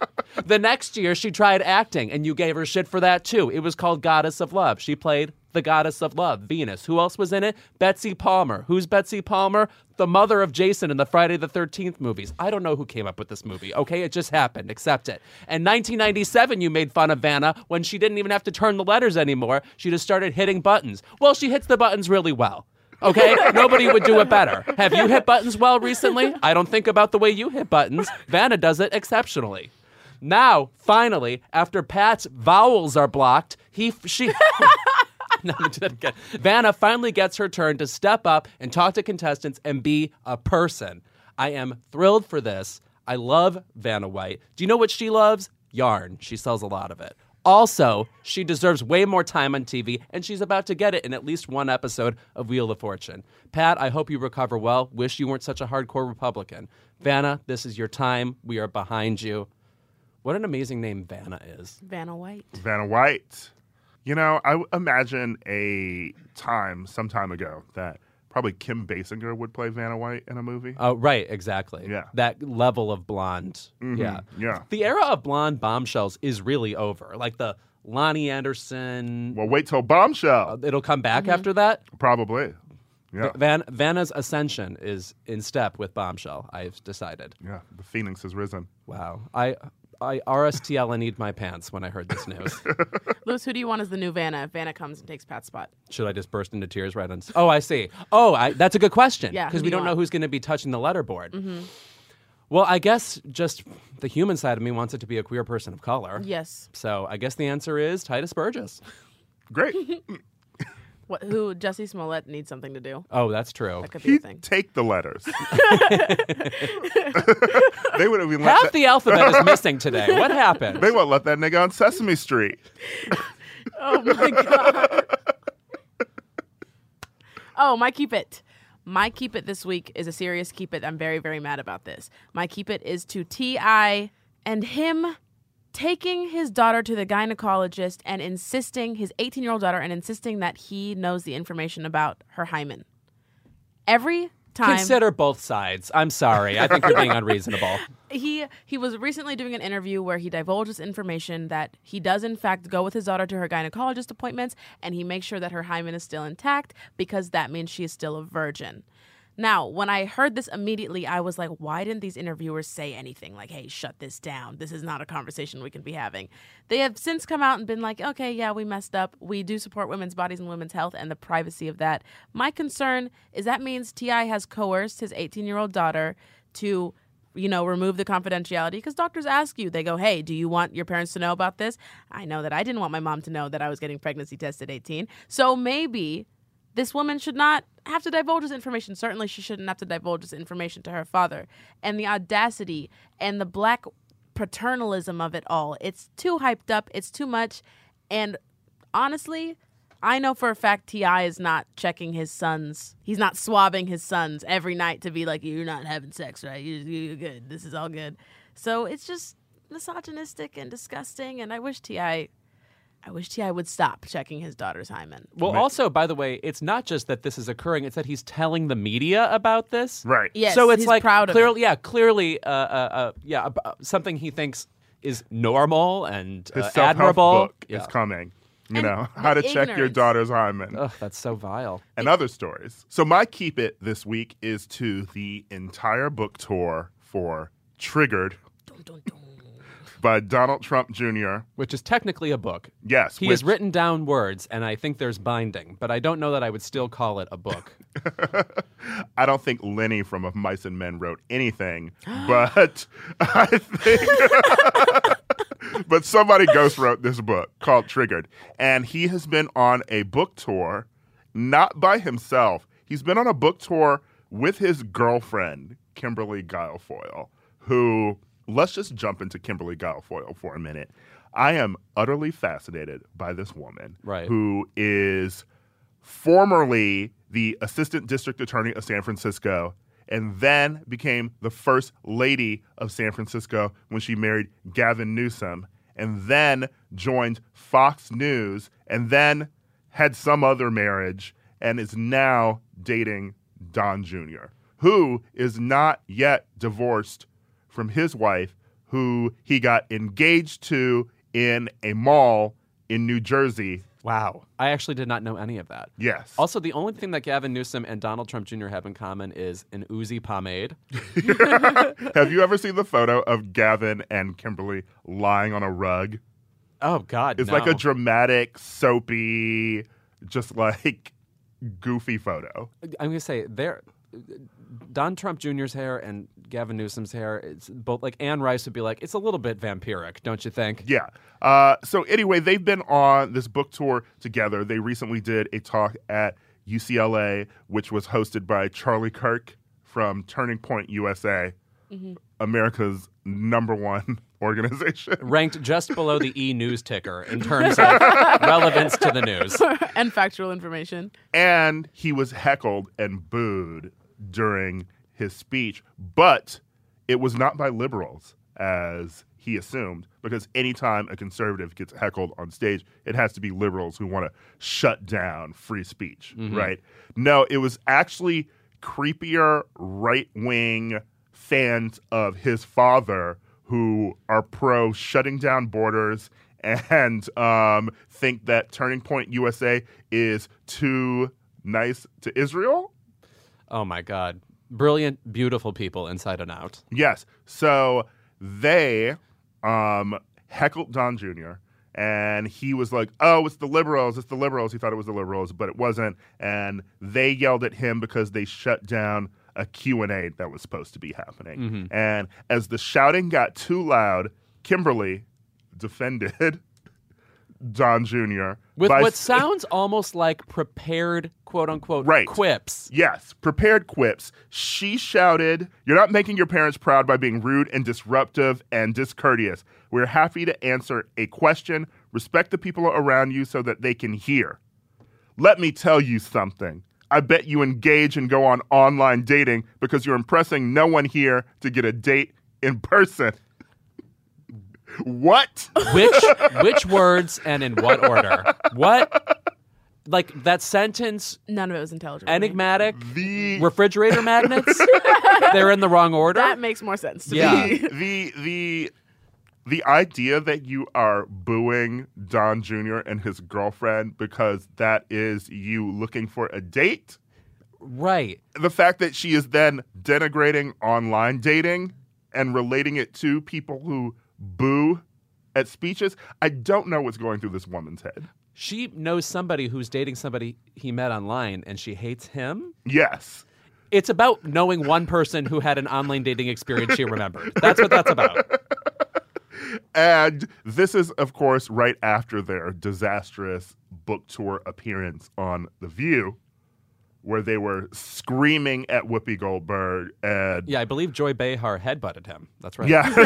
The next year, she tried acting, and you gave her shit for that, too. It was called Goddess of Love. She played the Goddess of Love, Venus. Who else was in it? Betsy Palmer. Who's Betsy Palmer? The mother of Jason in the Friday the thirteenth movies. I don't know who came up with this movie, okay? It just happened. Accept it. And nineteen ninety-seven, you made fun of Vanna when she didn't even have to turn the letters anymore. She just started hitting buttons. Well, she hits the buttons really well. Okay? Nobody would do it better. Have you hit buttons well recently? I don't think about the way you hit buttons. Vanna does it exceptionally. Now, finally, after Pat's vowels are blocked, he, she... No, let me do that again. Vanna finally gets her turn to step up and talk to contestants and be a person. I am thrilled for this. I love Vanna White. Do you know what she loves? Yarn. She sells a lot of it. Also, she deserves way more time on T V, and she's about to get it in at least one episode of Wheel of Fortune. Pat, I hope you recover well. Wish you weren't such a hardcore Republican. Vanna, this is your time. We are behind you. What an amazing name Vanna is. Vanna White. Vanna White. You know, I w- imagine a time, some time ago, that probably Kim Basinger would play Vanna White in a movie. Oh, right, exactly. Yeah. That level of blonde. Mm-hmm. Yeah. Yeah. The era of blonde bombshells is really over. Like the Lonnie Anderson. Well, wait till Bombshell. Uh, it'll come back Mm-hmm. after that? Probably. Yeah. Van, Vanna's ascension is in step with Bombshell, I've decided. Yeah. The Phoenix has risen. Wow. I... I R S T L and need my pants when I heard this news. Lewis, who do you want as the new Vanna if Vanna comes and takes Pat's spot? Should I just burst into tears right on? Oh, I see. Oh, I, that's a good question. Yeah, because who we do you don't know want? who's going to be touching the letterboard. Mm-hmm. Well, I guess just the human side of me wants it to be a queer person of color. Yes. So I guess the answer is Titus Burgess. Great. What? Who? Jesse Smollett needs something to do. Oh, that's true. That could be a He'd thing. take the letters. They would have been Half let the alphabet is missing today. What happened? that, They won't let that nigga on Sesame Street. Oh my god. Oh, my keep it. My keep it this week is a serious keep it. I'm very, very mad about this. My keep it is to T I and him taking his daughter to the gynecologist and insisting, his eighteen-year-old daughter, and insisting that he knows the information about her hymen. Every time. Consider both sides. I'm sorry. I think you're being unreasonable. He he was recently doing an interview where he divulges information that he does, in fact, go with his daughter to her gynecologist appointments, and he makes sure that her hymen is still intact because that means she is still a virgin. Now, when I heard this immediately, I was like, why didn't these interviewers say anything? Like, hey, shut this down. This is not a conversation we can be having. They have since come out and been like, okay, yeah, we messed up. We do support women's bodies and women's health and the privacy of that. My concern is that means T I has coerced his eighteen-year-old daughter to, you know, remove the confidentiality because doctors ask you. They go, hey, do you want your parents to know about this? I know that I didn't want my mom to know that I was getting pregnancy tested at eighteen. So maybe this woman should not have to divulge this information. Certainly she shouldn't have to divulge this information to her father. And the audacity and the black paternalism of it all, it's too hyped up. It's too much. And honestly, I know for a fact T I is not checking his sons. He's not swabbing his sons every night to be like, you're not having sex, right? You're, you're good. This is all good. So it's just misogynistic and disgusting. And I wish T I... I wish T I would stop checking his daughter's hymen. Well, also, by the way, it's not just that this is occurring; it's that he's telling the media about this. Right. Yes. So it's he's like proud of clearly, it. yeah, clearly, uh, uh, uh, yeah, uh, something he thinks is normal and His uh, self-help admirable. book Yeah. is coming. You And know, the how to check your ignorance. daughter's hymen. Ugh, that's so vile. And other stories. So my keep it this week is to the entire book tour for Triggered by Donald Trump Junior Which is technically a book. Yes. He which, has written down words, and I think there's binding, but I don't know that I would still call it a book. I don't think Lenny from Of Mice and Men wrote anything, but I think... but somebody ghost wrote this book called Triggered. And he has been on a book tour, not by himself. He's been on a book tour with his girlfriend, Kimberly Guilfoyle, who... Let's just jump into Kimberly Guilfoyle for a minute. I am utterly fascinated by this woman Right. who is formerly the assistant district attorney of San Francisco and then became the first lady of San Francisco when she married Gavin Newsom and then joined Fox News and then had some other marriage and is now dating Don Junior, who is not yet divorced from his wife, who he got engaged to in a mall in New Jersey. Wow. I actually did not know any of that. Yes. Also, the only thing that Gavin Newsom and Donald Trump Junior have in common is an Uzi pomade. Have you ever seen the photo of Gavin and Kimberly lying on a rug? Oh, God, It's no. like a dramatic, soapy, just like goofy photo. I'm going to say, they're... Don Trump Junior's hair and Gavin Newsom's hair, it's both like Anne Rice would be like, it's a little bit vampiric, don't you think? Yeah. Uh, so anyway, they've been on this book tour together. They recently did a talk at U C L A, which was hosted by Charlie Kirk from Turning Point U S A, mm-hmm. America's number one organization. Ranked just below the E! News ticker in terms of relevance to the news. And factual information. And he was heckled and booed during his speech, but it was not by liberals, as he assumed, because anytime a conservative gets heckled on stage, it has to be liberals who want to shut down free speech, mm-hmm. right? No, it was actually creepier right-wing fans of his father who are pro shutting down borders and um, think that Turning Point U S A is too nice to Israel. Oh, my God. Brilliant, beautiful people inside and out. Yes. So they um, heckled Don Junior, and he was like, oh, it's the liberals. It's the liberals. He thought it was the liberals, but it wasn't. And they yelled at him because they shut down a Q and A that was supposed to be happening. Mm-hmm. And as the shouting got too loud, Kimberly defended Don Junior With by what s- sounds almost like prepared, quote-unquote, Right. quips. Yes, prepared quips. She shouted, "You're not making your parents proud by being rude and disruptive and discourteous. We're happy to answer a question. Respect the people around you so that they can hear. Let me tell you something. I bet you engage and go on online dating because you're impressing no one here to get a date in person. What? Which which words and in what order? What? Like that sentence, None of it was intelligible. enigmatic, The refrigerator magnets, they're in the wrong order. That makes more sense to Yeah. me. the the the idea that you are booing Don Junior and his girlfriend because that is you looking for a date. Right. The fact that she is then denigrating online dating and relating it to people who boo at speeches, I don't know what's going through this woman's head. She knows somebody who's dating somebody he met online and she hates him. Yes. It's about knowing one person who had an online dating experience she remembered. That's what that's about. And this is, of course, right after their disastrous book tour appearance on The View, where they were screaming at Whoopi Goldberg and Yeah, I believe Joy Behar headbutted him. That's right. yeah,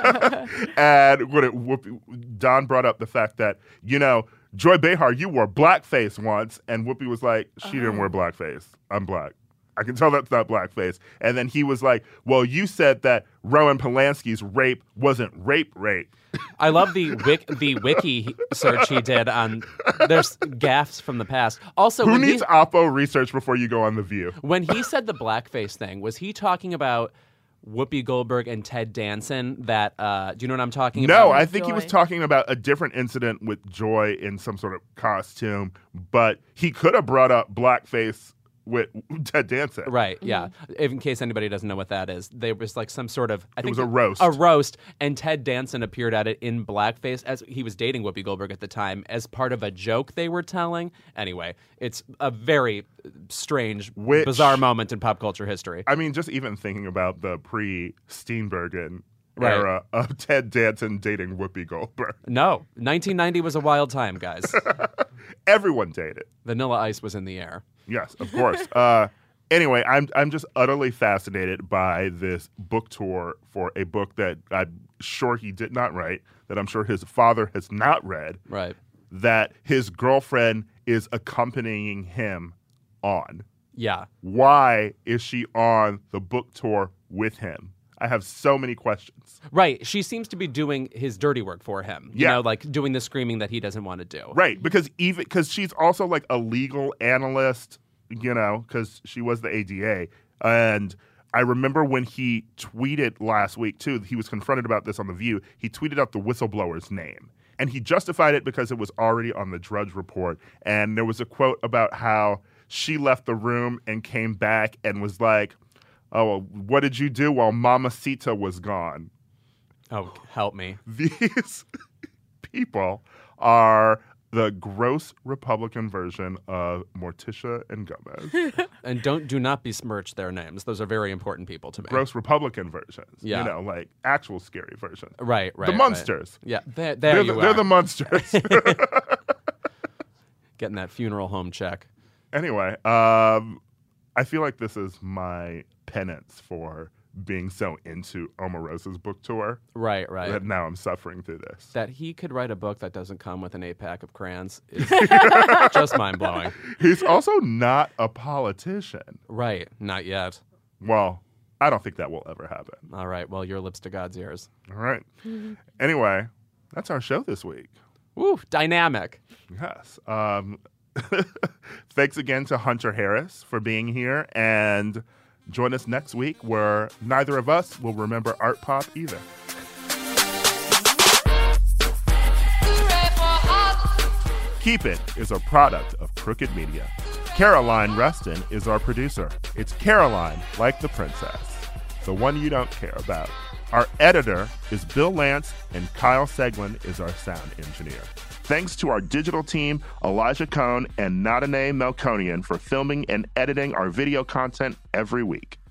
and when it Whoopi, Don brought up the fact that you know Joy Behar, you wore blackface once, and Whoopi was like, she didn't wear blackface. I'm black. I can tell that's not blackface. And then he was like, well, you said that Roman Polanski's rape wasn't rape rape. I love the wik- the wiki search he did on there's gaffes from the past. Also, Who when needs he, Oppo research before you go on The View? when he said the blackface thing, was he talking about Whoopi Goldberg and Ted Danson? That uh, do you know what I'm talking about? No, I think he was Joy. talking about a different incident with Joy in some sort of costume, but he could have brought up blackface with Ted Danson. Right, yeah. In case anybody doesn't know what that is, there was like some sort of I It think was a roast. A roast, and Ted Danson appeared at it in blackface as he was dating Whoopi Goldberg at the time as part of a joke they were telling. Anyway, it's a very strange, Which- bizarre moment in pop culture history. I mean, just even thinking about the pre-Steenbergen Right. era of Ted Danson dating Whoopi Goldberg. No, nineteen ninety was a wild time, guys. Everyone dated. Vanilla Ice was in the air. Yes, of course. uh, anyway, I'm I'm just utterly fascinated by this book tour for a book that I'm sure he did not write, that I'm sure his father has not read, Right. that his girlfriend is accompanying him on. Yeah. Why is she on the book tour with him? I have so many questions. Right. She seems to be doing his dirty work for him. You Yeah. know, like doing the screaming that he doesn't want to do. Right, because even because she's also like a legal analyst, you know, because she was the A D A. And I remember when he tweeted last week, too, he was confronted about this on The View. He tweeted out the whistleblower's name. And he justified it because it was already on the Drudge Report. And there was a quote about how she left the room and came back and was like, oh, well, what did you do while Mamacita was gone? Oh, help me. These people are the gross Republican version of Morticia and Gomez. And don't do not besmirch their names. Those are very important people to me. Gross Republican versions. Yeah. You know, like actual scary versions. Right, right. The right. Munsters. Yeah, there, there They're, you the, are. they're the Munsters. Getting that funeral home check. Anyway, um, I feel like this is my penance for being so into Omarosa's book tour. Right, right. That now I'm suffering through this. That he could write a book that doesn't come with an eight pack of crayons is just mind blowing. He's also not a politician. Right, not yet. Well, I don't think that will ever happen. All right, well, your lips to God's ears. All right. Anyway, that's our show this week. Woo, dynamic. Yes. Um, thanks again to Hunter Harris for being here, and join us next week where neither of us will remember Art Pop either. Keep It is a product of Crooked Media. Caroline Reston is our producer. It's Caroline, like the princess, the one you don't care about. Our editor is Bill Lance, and Kyle Seglin is our sound engineer. Thanks to our digital team, Elijah Cohn and Nadine Melkonian, for filming and editing our video content every week.